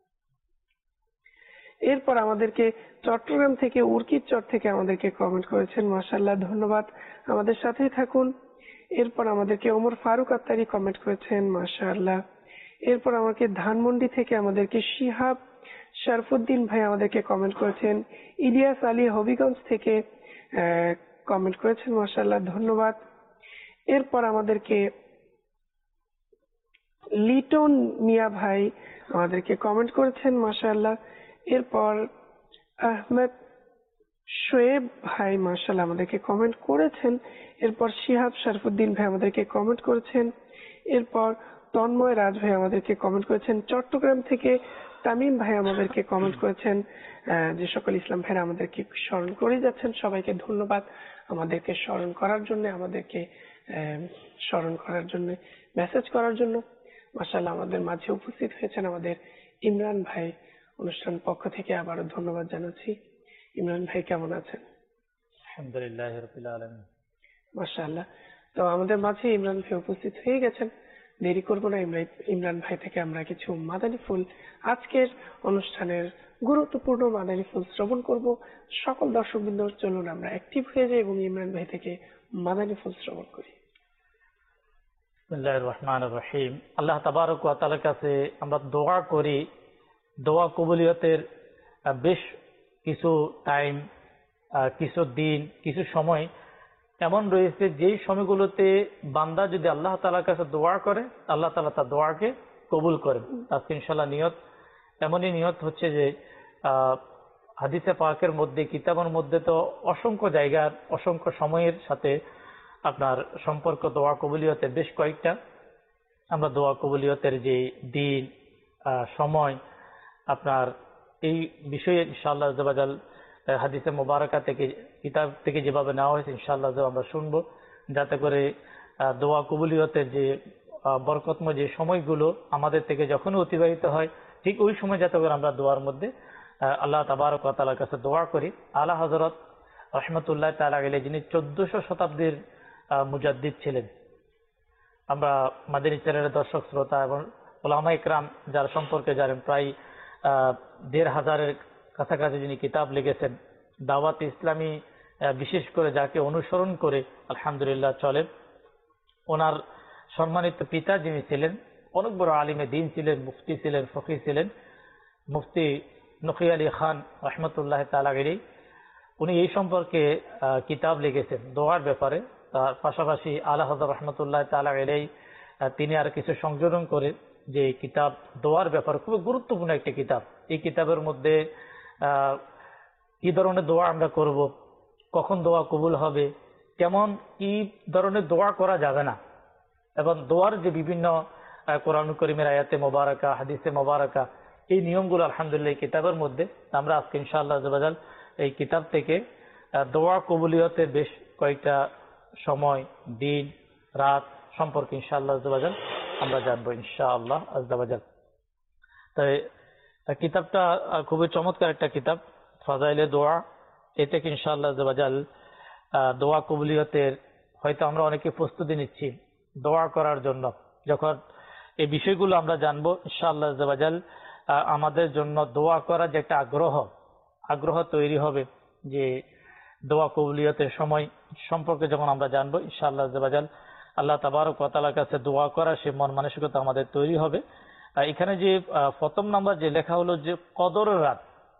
এরপর আমাদেরকে চট্টগ্রাম থেকে উর্কিদ চর থেকে আমাদেরকে কমেন্ট করেছেন, মাশাআল্লাহ ধন্যবাদ, আমাদের সাথেই থাকুন। এরপর আমাদেরকে ওমর ফারুক আত্তারি কমেন্ট করেছেন, মাশাআল্লাহ। এরপর আমাকে ধানমন্ডি থেকে আমাদেরকে শিহাব শরফুদ্দিন ভাই আমাদেরকে কমেন্ট করেছেন। ইলিয়াস আলী হবিগঞ্জ থেকে কমেন্ট করেছেন, মাশাআল্লাহ ধন্যবাদ। এরপর আমাদেরকে লিটন মিয়া ভাই আমাদেরকে কমেন্ট করেছেন, মাশাআল্লাহ। এরপর আহমেদ শোয়েব ভাই মাশাআল্লাহ আমাদেরকে কমেন্ট করেছেন। এরপর শিহাব শরফুদ্দিন ভাই আমাদেরকে কমেন্ট করেছেন। এরপর তন্ময় রাজ ভাই আমাদেরকে কমেন্ট করেছেন। চট্টগ্রাম থেকে তামিম ভাই আমাদেরকে কমেন্ট করেছেন। যে সকল ইসলাম ভাইরা আমাদেরকে স্মরণ করে যাচ্ছেন, সবাইকে ধন্যবাদ আমাদেরকে স্মরণ করার জন্য, আমাদেরকে স্মরণ করার জন্য, মেসেজ করার জন্য। মাশাআল্লাহ আমাদের মাঝে উপস্থিত হয়েছেন আমাদের ইমরান ভাই, অনুষ্ঠান পক্ষ থেকে আবারও ধন্যবাদ জানাচ্ছি। ইমরান ভাই কেমন আছেন? আলহামদুলিল্লাহ রাব্বিল আলামিন। মাশাআল্লাহ, তো আমাদের মাঝে ইমরান ভাই উপস্থিত হয়ে গেছেন, দেরি করব না, ইমরান ভাই থেকে আমরা কিছু মাদানী ফুল, আজকের অনুষ্ঠানের গুরুত্বপূর্ণ মাদানী ফুল শ্রবণ করব। সকল দর্শকবৃন্দ চলুন আমরা অ্যাক্টিভ হয়ে যাই এবং ইমরান ভাই থেকে মাদানী ফুল শ্রবণ করি। বিসমিল্লাহির রহমানির রহিম। আল্লাহ তাবারক ওয়া তাআলার কাছে আমরা দোয়া করি, দোয়া কবুলিয়তের বেশ কিছু টাইম, কিছু দিন, কিছু সময় এমন রয়েছে যেই সময়গুলোতে বান্দা যদি আল্লাহ তাআলার কাছে দোয়া করে, আল্লাহ তাআলা তার দোয়াকে কবুল করেন। আজকে ইনশাআল্লাহ নিয়ত এমনই নিয়ত হচ্ছে যে হাদিসে পাকের মধ্যে, কিতাবের মধ্যে তো অসংখ্য জায়গার অসংখ্য সময়ের সাথে আপনার সম্পর্ক দোয়া কবুলিয়তের বেশ কয়েকটা। আমরা দোয়া কবুলিয়তের যে দিন, সময়, আপনার এই বিষয়ে ইনশাআল্লাহ আল হাদিসে মোবারকা থেকে, কিতাব থেকে যেভাবে নেওয়া হয়েছে ইনশাআল্লাহ আমরা শুনবো, যাতে করে দোয়া কবুলিয়তের যে বরকতময় যে সময়গুলো আমাদের থেকে যখন অতিবাহিত হয়, ঠিক ওই সময় যাতে করে আমরা দোয়ার মধ্যে আল্লাহ তাবারক ওয়া তাআলার কাছে দোয়া করি। আলা হযরত রাহমাতুল্লাহ তাআলা আলাইহি, যিনি চোদ্দশো শতাব্দীর মুজাদ্দিদ ছিলেন, আমরা মাদানী চ্যানেলের দর্শক শ্রোতা এবং ওলামা ইকরাম যার সম্পর্কে জানেন, প্রায় দেড় হাজারের কাছাকাছি যিনি কিতাব লিখেছেন, দাওয়াত ইসলামী বিশেষ করে যাকে অনুসরণ করে আলহামদুলিল্লাহ চলে, ওনার সম্মানিত পিতা যিনি ছিলেন অনেক বড় আলিমে দিন ছিলেন, মুফতি ছিলেন, ফকি ছিলেন, মুফতি নকি আলী খান রহমতুল্লাহ তাআলা আলাইহি, উনি এই সম্পর্কে কিতাব লিখেছেন দোয়ার ব্যাপারে। তার পাশাপাশি আলা হযরত রহমতুল্লাহ তাআলা আলাইহি তিনি আর কিছু সংযোজন করে যে কিতাব দোয়ার ব্যাপারে খুব গুরুত্বপূর্ণ একটি কিতাব। এই কিতাবের মধ্যে কি ধরনের দোয়া আমরা করব, কখন দোয়া কবুল হবে, কেমন কি ধরনের দোয়া করা যাবে না, এবং দোয়ার যে বিভিন্ন কোরআন কারীমের আয়াতে মোবারকা, হাদিসে মোবারকা, এই নিয়মগুলো আলহামদুলিল্লাহ এই কিতাবের মধ্যে। আমরা আজকে ইনশাআল্লাহ আযওয়াজাল এই কিতাব থেকে দোয়া কবুলিয়তের বেশ কয়েকটা সময়, দিন, রাত সম্পর্কে ইনশাআল্লাহ আযওয়াজাল আমরা জানবো ইনশাআল্লাহ আযওয়াজাল। তাই কিতাবটা খুবই চমৎকার একটা কিতাব, ফাজাইলে দোয়া। এ থেকে ইনশাআল্লাহ আযওয়াজাল দোয়া কবুলিয়তের হয়তো আমরা অনেকে প্রস্তুতি নিচ্ছি দোয়া করার জন্য। যখন এই বিষয়গুলো আমরা জানবো ইনশাআল্লাহ আযওয়াজাল আমাদের জন্য দোয়া করার যে একটা আগ্রহ আগ্রহ তৈরি হবে, যে দোয়া কবুলিয়তের সময় সম্পর্কে যখন আমরা জানবো ইনশাআল্লাহ আযওয়াজাল আল্লাহ তাবারক ওয়া তাআলার কাছে দোয়া করার সে মন মানসিকতা আমাদের তৈরি হবে। এখানে যে প্রথম নাম্বার যে লেখা হলো যে কদরের রাত,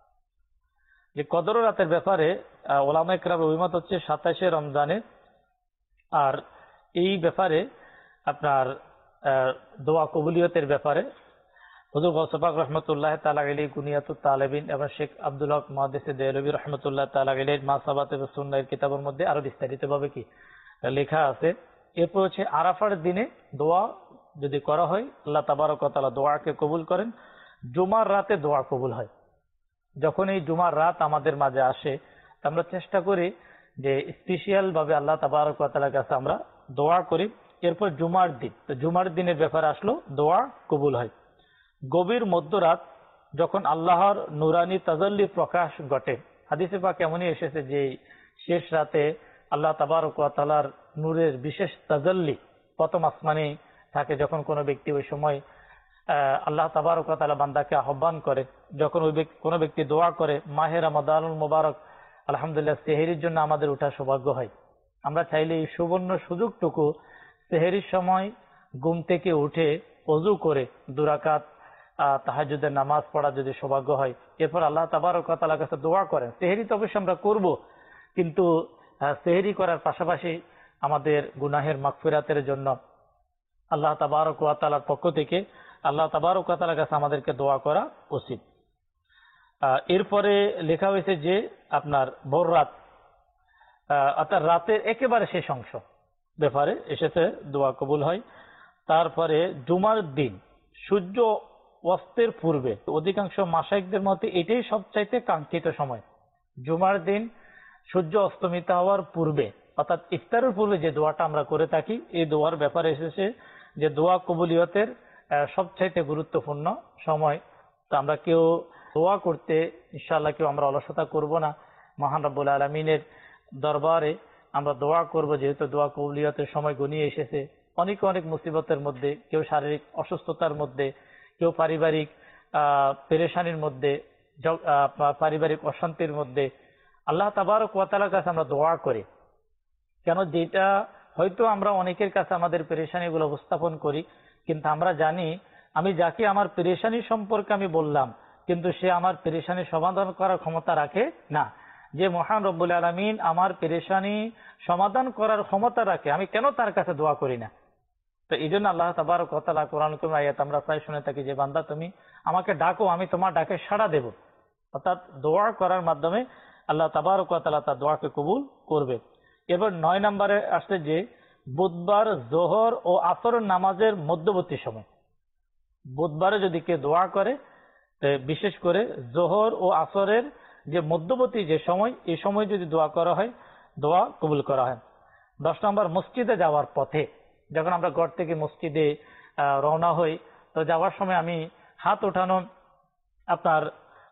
যে কদরের রাতের ব্যাপারে ওলামা ইকরামের অভিমত হচ্ছে সাতাশে রমজানে। আর এই ব্যাপারে আপনার দোয়া কবুলিয়তের ব্যাপারে হুজুর গৌস পাক রহমতুল্লাহ তাআলা আলাইহি কুনিয়াতুত তালেবিন এবং শেখ আব্দুল হক মুহাদ্দিস দেহলভী রহমতুল্লাহ তাআলা আলাইহি মাসাবাত ওয়া সুন্নাহর কিতাবের মধ্যে আরো বিস্তারিতভাবে কি লেখা আছে। এরপর হচ্ছে আরাফার দিনে দোয়া যদি করা হয় আল্লাহ তাবারক ওয়া তাআলা দোয়াকে কবুল করেন। জুমার রাতে দোয়া কবুল হয়। যখন এই জুমার রাত আমাদের মাঝে আসে আমরা চেষ্টা করি যে স্পেশাল ভাবে আল্লাহ তাবারক ওয়া তাআলার কাছে আমরা দোয়া করি। এরপর জুমার দিন, তো জুমার দিনের ব্যাপারে আসলো দোয়া কবুল হয়। গভীর মধ্যরাত যখন আল্লাহর নুরানি তাজাল্লি প্রকাশ ঘটে, হাদিসে পাক এমনই এসেছে যে শেষ রাতে আল্লাহ তাবারক ওয়া তাআলার নূরের বিশেষ তাজাল্লি প্রথম আসমানে থাকে। যখন কোনো ব্যক্তি ওই সময় আল্লাহ তাবারক ওয়া তাআলা বান্দাকে আহ্বান করে, যখন ওই কোনো ব্যক্তি দোয়া করে মাহে রমাদানুল মুবারক আলহামদুলিল্লাহ সেহরির জন্য আমাদের ওঠা সৌভাগ্য হয়। আমরা চাইলে এই সুবর্ণ সুযোগটুকু সেহরির সময় ঘুম থেকে উঠে ওযু করে দুই রাকাত তাহাজ্জুদের নামাজ পড়া যদি সৌভাগ্য হয়, এরপর আল্লাহ তাবারক ওয়া তাআলার কাছে দোয়া করেন। সেহরি তো অবশ্যই আমরা করব, কিন্তু সেহরি করার পাশাপাশি আমাদের গুনাহের মাগফিরাতের জন্য আল্লাহ তাবারক ওয়া তাআলার পক্ষ থেকে আল্লাহ তাবারক ওয়া তাআলার কাছে আমাদেরকে দোয়া করা উচিত। এরপরে লেখা হয়েছে যে আপনার ভোর রাত অর্থাৎ রাতের একেবারে শেষ অংশ ব্যাপারে এসেছে দোয়া কবুল হয়। তারপরে জুমার দিন সূর্য অস্তের পূর্বে, অধিকাংশ মাশায়েখদের মতে এটাই সবচাইতে কাঙ্ক্ষিত সময়। জুমার দিন সূর্য অস্তমিত হওয়ার পূর্বে অর্থাৎ ইফতারের পূর্বে যে দোয়াটা আমরা করে থাকি, এই দোয়ার ব্যাপারে এসেছে যে দোয়া কবুলিয়তের সবচাইতে গুরুত্বপূর্ণ সময়। তো আমরা কেউ দোয়া করতে ইনশাআল্লাহ কেউ আমরা অলসতা করব না। মহান রব্বুল আলামিনের দরবারে আমরা দোয়া করব, যেহেতু দোয়া কবুলিয়তের সময় ঘনিয়ে এসেছে। অনেক অনেক মুসিবতের মধ্যে, কেউ শারীরিক অসুস্থতার মধ্যে, কেউ পারিবারিক পেরেশানির মধ্যে, পারিবারিক অশান্তির মধ্যে আল্লাহ তাবারক ওয়া তাআলার কাছে আমরা দোয়া করি। কেন যেটা হয়তো আমরা অনেকের কাছে আমাদের পেরেশানিগুলো উপস্থাপন করি, কিন্তু আমরা জানি আমি যাকে আমার পেরেশানি সম্পর্কে আমি বললাম, কিন্তু সে আমার পেরেশানি সমাধান করার ক্ষমতা রাখে না। যে মহান রব্বুল আলামিন আমার পেরেশানি সমাধান করার ক্ষমতা রাখে, আমি কেন তার কাছে দোয়া করি না? তো এই জন্য আল্লাহ তাবারক ওয়া তাআলা কোরআন কারীম আয়াত আমরা প্রায় শুনে থাকি যে বান্দা তুমি আমাকে ডাকো, আমি তোমার ডাকে সাড়া দেব। অর্থাৎ দোয়া করার মাধ্যমে আল্লাহ তাবারক ওয়া তাআলা তার দোয়াকে কবুল করবে। এবার নয় নম্বরে আসছে যে বুধবার জোহর ও আসরের নামাজের মধ্যবর্তী সময়। বুধবারে যদি কেউ দোয়া করে, বিশেষ করে জোহর ও আসরের যে মধ্যবর্তী যে সময়, এই সময় যদি দোয়া করা হয় দোয়া কবুল করা হয়। দশ নম্বর মসজিদে যাওয়ার পথে, যখন আমরা ঘর থেকে মসজিদে রওনা হই, তো যাওয়ার সময় আমি হাত ওঠানো, আপনার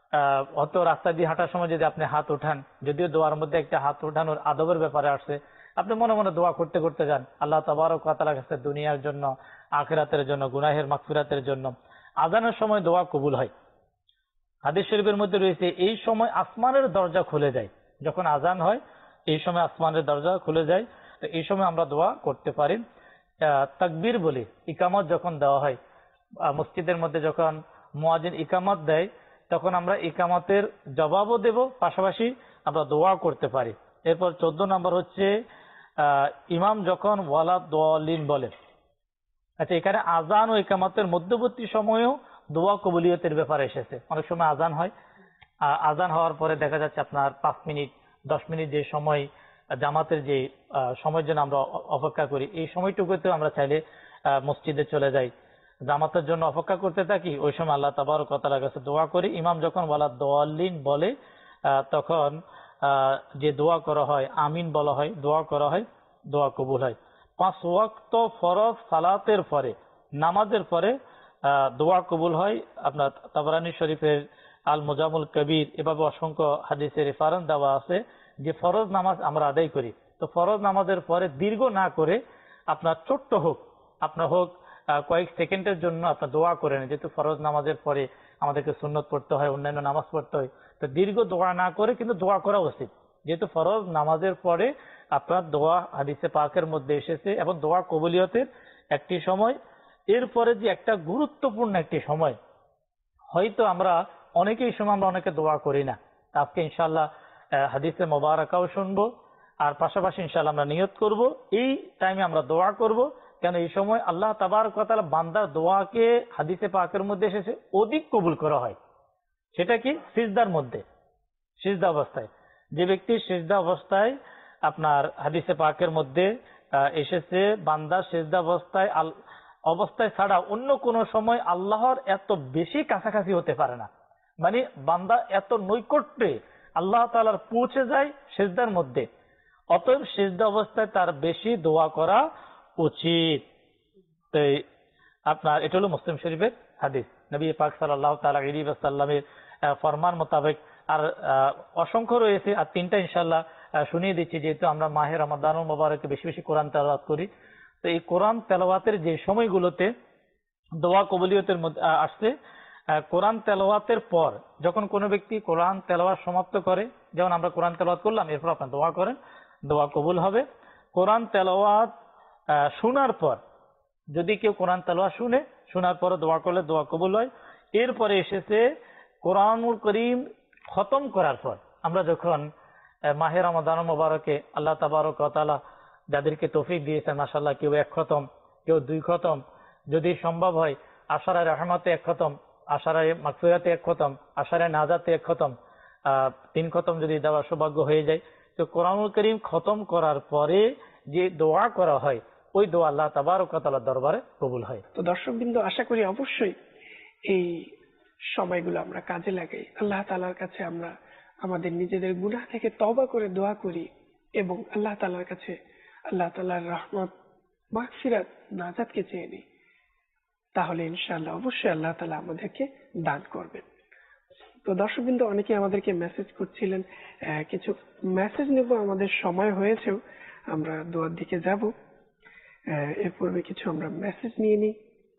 হয়তো রাস্তা দিয়ে হাঁটার সময় যদি আপনি হাত ওঠান, যদিও দোয়ার মধ্যে একটা হাত ওঠানোর আদবের ব্যাপারে আসছে, আপনি মনে মনে দোয়া করতে করতে যান আল্লাহ তাবারক ওয়া তাআলার কাছে দুনিয়ার জন্য, আখিরাতের জন্য, গুনাহের মাগফিরাতের জন্য। আজানের সময় দোয়া কবুল হয়। হাদিস শরীফের মধ্যে রয়েছে এই সময় আসমানের দরজা খুলে যায়। যখন আজান হয় এই সময় আসমানের দরজা খুলে যায়। তো এই সময় আমরা দোয়া করতে পারি। তাকবীর বলি, ইকামত যখন দেওয়া হয় মসজিদের মধ্যে, যখন মুয়াজ্জিন ইকামত দেয় তখন আমরা ইকামতের জবাবও দেব, পাশাপাশি আমরা দোয়া করতে পারি। এরপর চোদ্দ নম্বর হচ্ছে আহ ইমাম যখন ওয়ালা দোয়ালিন বলে। আচ্ছা, এখানে আজান ও ইকামতের মধ্যবর্তী সময়েও দোয়া কবুলিয়তের ব্যাপারে এসেছে। অনেক সময় আজান হয়, আজান হওয়ার পরে দেখা যাচ্ছে আপনার পাঁচ মিনিট দশ মিনিট যে সময় জামাতের যে সময়ের জন্য আমরা অপেক্ষা করি, এই সময়টুকুতেও আমরা চাইলে মসজিদে চলে যাই, জামাতের জন্য অপেক্ষা করতে থাকি। ওই সময় আল্লাহ তাবারক ওয়া তাআলার কাছে দোয়া করি। ইমাম যখন ওয়ালা দোয়ালিন বলে তখন যে দোয়া করা হয়, আমিন বলা হয়, দোয়া করা হয়, দোয়া কবুল হয়। পাঁচ ওয়াক্ত ফরজ সালাতের পরে, নামাজের পরে দোয়া কবুল হয়। আপনার তাবরানী শরীফের আল মুজামুল কবির এভাবে অসংখ্য হাদিসের রেফারেন্স দেওয়া আছে যে ফরজ নামাজ আমরা আদায় করি, তো ফরজ নামাজের পরে দীর্ঘ না করে আপনার ছোট্ট হোক, আপনার হোক কয়েক সেকেন্ডের জন্য আপনার দোয়া করে নেন। যেহেতু ফরজ নামাজের পরে আমাদেরকে সুন্নত পড়তে হয়, অন্যান্য নামাজ পড়তে হয়, তো দীর্ঘ দোয়া না করে কিন্তু দোয়া করা উচিত। যেহেতু ফরজ নামাজের পরে আপনার দোয়া হাদিসে পাকের মধ্যে এসেছে এবং দোয়া কবুলিয়তের একটি সময়। এরপরে যে একটা গুরুত্বপূর্ণ একটি সময়, হয়তো আমরা অনেকেই সময় আমরা অনেকে দোয়া করি না। আজকে ইনশাআল্লাহ হাদিসে মোবারকাও শুনবো, আর পাশাপাশি ইনশাআল্লাহ আমরা নিয়ত করব এই টাইমে আমরা দোয়া করব। কেন এই সময় আল্লাহ তাবারক ওয়া তাআলা বান্দার দোয়াকে হাদিসে পাকের মধ্যে এসেছে অধিক কবুল করা হয়। সেটা কি? সিজদার মধ্যে, সিজদা অবস্থায়। যে ব্যক্তি সিজদা অবস্থায় আপনার হাদিসে পাকের মধ্যে এসেছে বান্দা সিজদা অবস্থায় অবস্থায় ছাড়া অন্য কোনো সময় আল্লাহর এত বেশি কাছাকাছি হতে পারে না। মানে বান্দা এত নৈকট্যে আল্লাহ তাআলার পৌঁছে যায় সিজদার মধ্যে, অতএব সিজদা অবস্থায় তার বেশি দোয়া করা উচিত। তো আপনার এটা হলো মুসলিম শরীফের হাদিস, নবী পাক সাল্লাল্লাহু তাআলা আলাইহি ওয়াসাল্লামের ফরমান মোতাবেক। আর অসংখ্য রয়েছে, আর তিনটা ইনশাআল্লাহ শুনিয়ে দিচ্ছি। যেহেতু আমরা মাহে রমাদানুল মুবারকে বেশি বেশি কোরআন তেলাওয়াত করি, তো এই কোরআন তেলাওয়াতের যে সময়গুলোতে দোয়া কবুলিয়তের মধ্যে আসছে, কোরআন তেলাওয়াতের পর যখন কোনো ব্যক্তি কোরআন তেলাওয়াত সমাপ্ত করে, যেমন আমরা কোরআন তেলাওয়াত করলাম, এরপর আপনার দোয়া করেন, দোয়া কবুল হবে। কোরআন তেলাওয়াত শোনার পর যদি কেউ কোরআন তেলাওয়াত শুনে, শোনার পরে দোয়া করলে দোয়া কবুল হয়। এরপরে এসেছে কোরআনুল করিম খতম করার পর। আমরা যখন মাহে রমাদানুল মুবারকে আল্লাহ তাবারক ওয়া তাআলা যাদেরকে তৌফিক দিয়েছেন, মাশাআল্লাহ, কেউ এক খতম, কেউ দুই খতম, যদি সম্ভব হয় আশারায়ে রহমতে এক খতম, আশারায়ে মাগফিরাতে এক খতম, আশারায়ে নাজাতে এক খতম, আহ তিন খতম যদি দেওয়ার সৌভাগ্য হয়ে যায়, তো কোরআনুল করিম খতম করার পরে যে দোয়া করা হয় ওই দোয়া আল্লাহ তাবারক ওয়া তাআলার দরবারে কবুল হয়। তো দর্শকবৃন্দ, আশা করি অবশ্যই এই সময়গুলো আমরা কাজে লাগাই, আল্লাহ তাআলার কাছে আমরা আমাদের নিজেদের গুনাহ থেকে তওবা করে দোয়া করি এবং আল্লাহ তাআলার কাছে আল্লাহ তাআলার রহমত, মাগফিরাত, নাজাতকে চেয়ে নিই। তাহলে ইনশাআল্লাহ অবশ্যই আল্লাহ তাআলা আমাদেরকে দান করবেন। তো দর্শকবৃন্দ, অনেকে আমাদেরকে মেসেজ করছিলেন, কিছু মেসেজ নেব, আমাদের সময় হয়েছেও, আমরা দোয়ার দিকে যাব। এর পূর্বে কিছু আমরা মেসেজ নিয়ে নিই।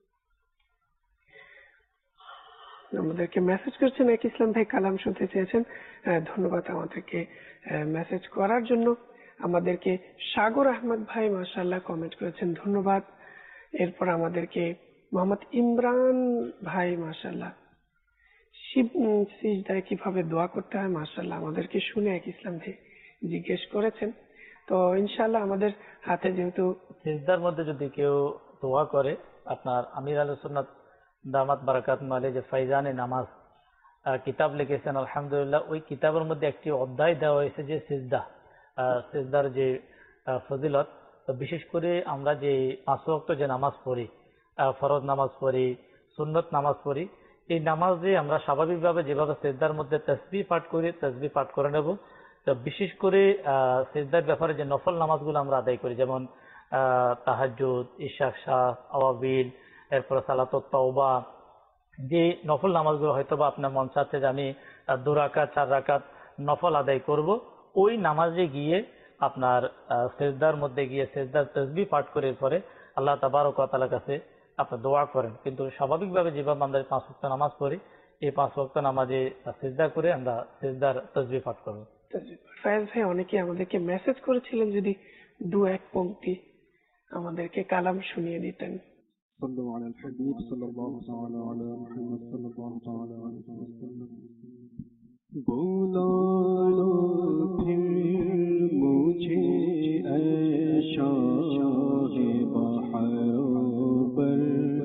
আমাদেরকে মেসেজ করছেন এক ইসলাম ভাই, কালাম শুনতে চেয়েছেন, ধন্যবাদ আমাদেরকে মেসেজ করার জন্য। আমাদেরকে সাগর আহমদ ভাই মাশাআল্লাহ কমেন্ট করেছেন, ধন্যবাদ। এরপর আমাদেরকে মোহাম্মদ ইমরান ভাই মাশাআল্লাহ সিজদায় কিভাবে দোয়া করতে হয় মাশাআল্লাহ আমাদেরকে শুনে এক ইসলাম ভাই জিজ্ঞেস করেছেন। তো ইনশাআল্লাহ আমাদের হাতে যেহেতু সিজদার মধ্যে যদি কেউ দোয়া করে, আপনার আমির আহলে সুন্নাত দামাত বারাকাত মালে যে ফাইজানে নামাজ কিতাব লিখেছেন, আলহামদুলিল্লাহ, ওই কিতাবের মধ্যে একটি অধ্যায় দেওয়া হয়েছে যে সিজদা, সিজদার যে ফজিলত। তো বিশেষ করে আমরা যে পাঁচ ওয়াক্ত যে নামাজ পড়ি, ফরজ নামাজ পড়ি, সুন্নত নামাজ পড়ি, এই নামাজে আমরা স্বাভাবিকভাবে যেভাবে সিজদার মধ্যে তাসবিহ পাঠ করি, তাসবিহ পাঠ করে নেব। তো বিশেষ করে সিজদার ব্যাপারে যে নফল নামাজগুলো আমরা আদায় করি, যেমন তাহাজ্জুদ, ইশাক, শাহ, আওয়াবিল, এরপরে সালাতুত তাওবা, যে নফল নামাজগুলো হয়তো বা আপনার মন চাচ্ছে যে আমি দু রাকাত চার রাকাত নফল আদায় করব, ওই নামাজে গিয়ে আপনার সেজদার মধ্যে গিয়ে সেজদার তাসবিহ পাঠ করে পরে আল্লাহ তাবারক ওয়া তাআলার কাছে আপনার দোয়া করেন। কিন্তু স্বাভাবিকভাবে যেভাবে আমরা পাঁচ ওয়াক্ত নামাজ পড়ি এই পাঁচ ওয়াক্ত নামাজে সেজদা করে আমরা সেজদার তাসবিহ পাঠ করব। ফায়াজ ভাই অনেকে আমাদেরকে মেসেজ করেছিলেন যদি দু এক পংক্তি আমাদেরকে কালাম শুনিয়ে দিতেন। صلوا على الحبيب صلى الله تعالى على محمد صلى الله تعالى عليه وسلم بولا لو پھر مجھے اے شاہ بحر بر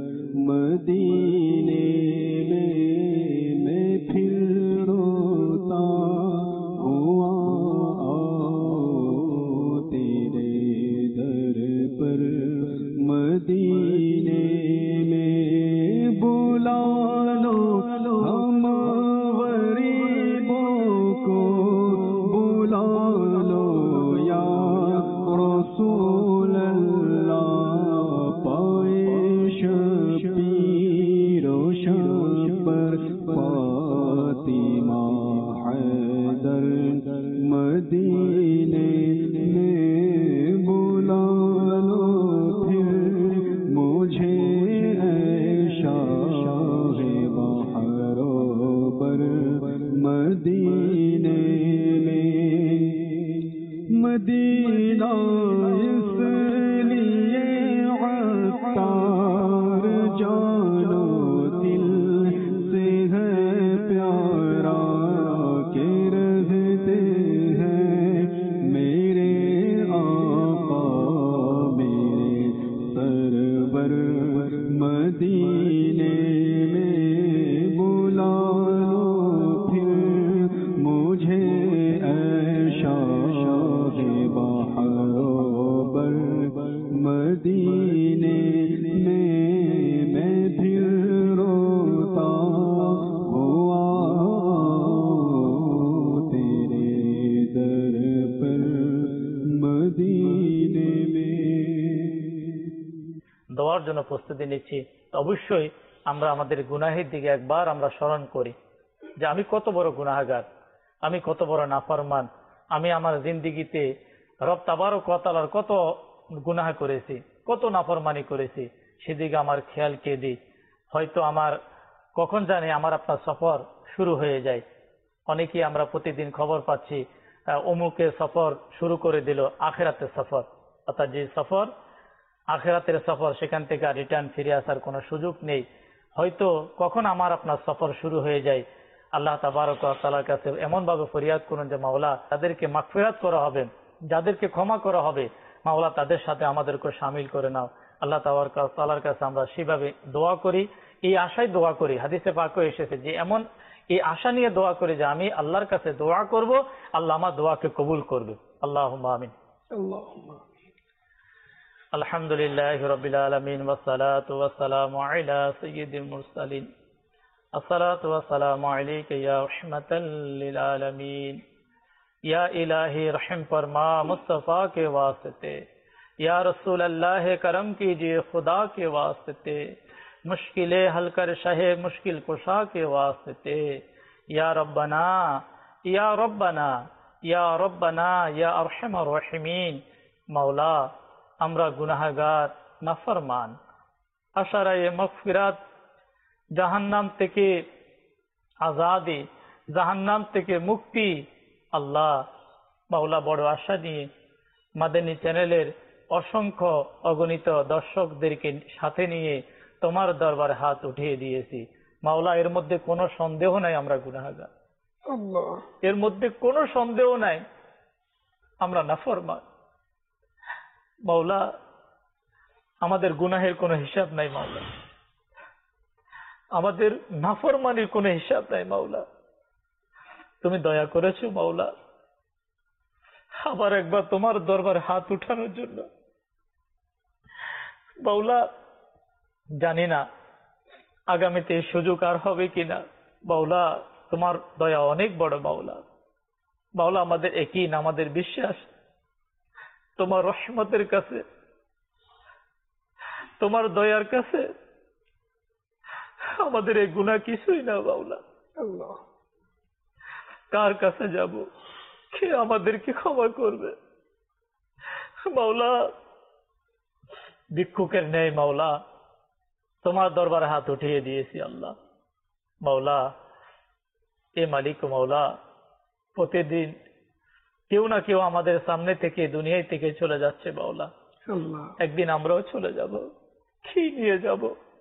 مدینے میں میں پھر روتا ہوا آؤں تیرے در پر مدینے مدینہ اس لیے عطار جانو دل سے ہے پیارا کہ رہتے ہیں میرے آقا میرے سرور مدینے میں بلا پھر مجھے مدینے میں میں پھر روتا ہوا تیرے در پر مدینے میں। দোয়ার জন্য প্রস্তুতি নিচ্ছি, অবশ্যই আমরা আমাদের গুনাহের দিকে একবার আমরা স্মরণ করি যে আমি কত বড় গুনাহগার, আমি কত বড় নাফরমান, আমি আমার জিন্দিগিতে রব তাবারক ওয়া তাআলার কত গুনাহ করেছি, কত নাফরমানি করেছি, সেদিকে আমার খেয়াল কে দিই। হয়তো আমার কখন জানি আমার আপনার সফর শুরু হয়ে যায়। অনেকেই আমরা প্রতিদিন খবর পাচ্ছি অমুকে সফর শুরু করে দিল, আখিরাতের সফর, অর্থাৎ যে সফর আখিরাতের সফর, সেখান থেকে রিটার্ন ফিরে আসার কোনো সুযোগ নেই। হয়তো কখন আমার আপনার সফর শুরু হয়ে যায়। আল্লাহ তাবারক ওয়া তাআলার কাছে এমনভাবে ফরিয়াদ করুন যে মাওলা তাদেরকে মাগফিরাত করা হবে, যাদেরকে ক্ষমা করা হবে মাওলা তাদের সাথে আমাদেরকে শামিল করে নাও। আল্লাহ তাআলার কাছে আমরা সেভাবে দোয়া করি, এই আশায় দোয়া করি। হাদিসে পাকে এসেছে যে এমন এই আশা নিয়ে দোয়া করি যে আমি আল্লাহর কাছে দোয়া করব, আল্লাহ আমার দোয়াকে কবুল করবে। আল্লাহুম্মা আমিন। আল্লাহুম্মা আলহামদুলিল্লাহি রাব্বিল আলামিন ওয়াসসালাতু ওয়াসসালামু আলা সাইয়্যিদিল মুরসালিন আসসালাতু ওয়াসসালামু আলাইকা ইয়া রাহমাতাল লিল আলামিন। या इलाही रहम फरमा मुस्तफ़ा के वास्ते, या रसूल अल्लाह करम कीजिए खुदा के वास्ते, मुश्किलें हल कर शहे मुश्किल कुशा के वास्ते, या रब्बना या रब्बना या रब्बना या अरहमर रहीमीन। मौला আমরা গুনাহগার নাফরমান, আশারায়ে মাগফিরাত, জাহান্নাম থেকে আজাদি, জাহান্নাম থেকে মুক্তি, আল্লাহ মাওলা বড় আশা নিয়ে মাদানী চ্যানেলের অসংখ্য অগণিত দর্শকদেরকে সাথে নিয়ে তোমার দরবারে হাত উঠিয়ে দিয়েছি। মাওলা এর মধ্যে কোনো সন্দেহ নাই আমরা গুনাহগার, এর মধ্যে কোনো সন্দেহ নাই আমরা নাফরমান। মাওলা আমাদের গুনাহের কোনো হিসাব নাই মাওলা, আমাদের নাফরমানির কোনো হিসাব নাই মাওলা। তুমি দয়া করেছো মাওলা আবার একবার তোমার দরবারে হাত উঠানোর জন্য। মাওলা জানি না আগামীতে এই সুযোগ আর হবে কিনা। মাওলা তোমার দয়া অনেক বড় মাওলা। মাওলা আমাদের একই না, আমাদের বিশ্বাস তোমার রহমতের কাছে, তোমার দয়ার কাছে আমাদের এই গুনাহ কিছুই না মাওলা। আল্লাহ কার কাছে যাব, কে আমাদেরকে ক্ষমা করবে? মাওলা ভিক্ষুকের নেই মাওলা তোমার দরবারে হাত উঠিয়ে দিয়েছি আল্লাহ। মাওলা এ মালিক মাওলা প্রতিদিন কেউ না কেউ আমাদের সামনে থেকে দুনিয়ায় থেকে চলে যাচ্ছে মাওলা। আল্লাহ একদিন আমরাও চলে যাব, কি নিয়ে যাব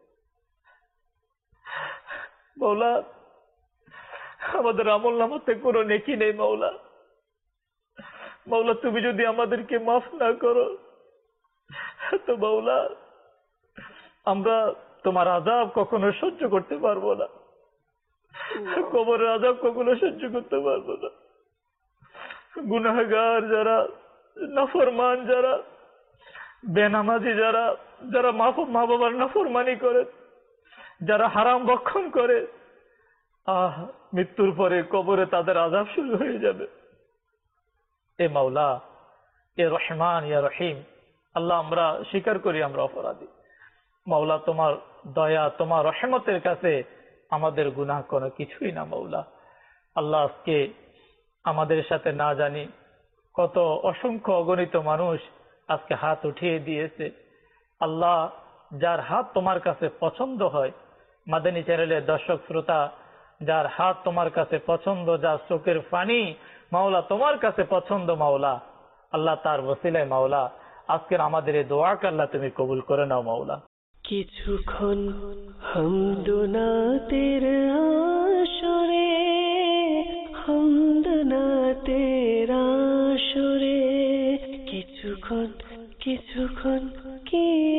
মাওলা? আমাদের আমল নামাতে কোনো নেকি নেই মাওলা। মাওলা তুমি যদি আমাদেরকে মাফ না করো তো মাওলা আমরা তোমার আযাব কখনো সহ্য করতে পারবো না, কবরের আযাব কখনো সহ্য করতে পারবো না। গুনাহগার যারা, নাফরমান যারা, বেনামাজি যারা, যারা মা মা বাবার নাফরমানি করে, যারা হারাম ভক্ষণ করে, আহ মৃত্যুর পরে কবরে তাদের আযাব শুরু হয়ে যাবে। এ মাওলা, এ রহমান, ইয়া রহিম, আল্লাহ আমরা স্বীকার করি আমরা অপরাধী। মাওলা তোমার দয়া, তোমার রহমতের কাছে আমাদের গুনাহ কোনো কিছুই না মাওলা। আল্লাহ আজকে আমাদের সাথে না জানি কত অসংখ্য অগণিত মানুষ আজকে হাত উঠিয়ে দিয়েছে। আল্লাহ যার হাত তোমার কাছে পছন্দ হয়, মাদানী চ্যানেলের দর্শক শ্রোতা, যার হাত তোমার কাছে পছন্দ, যার চোখের পানি মাওলা তোমার কাছে পছন্দ মাওলা, আল্লাহ তার ওসিলায় মাওলা আজকের আমাদের এই দোয়াকে আল্লাহ তুমি কবুল করে নাও মাওলা। কিছুক্ষণ হামদুনাতের আসরে, হামদুনাতের আসরে, কিছুক্ষণ কিছুক্ষণ কি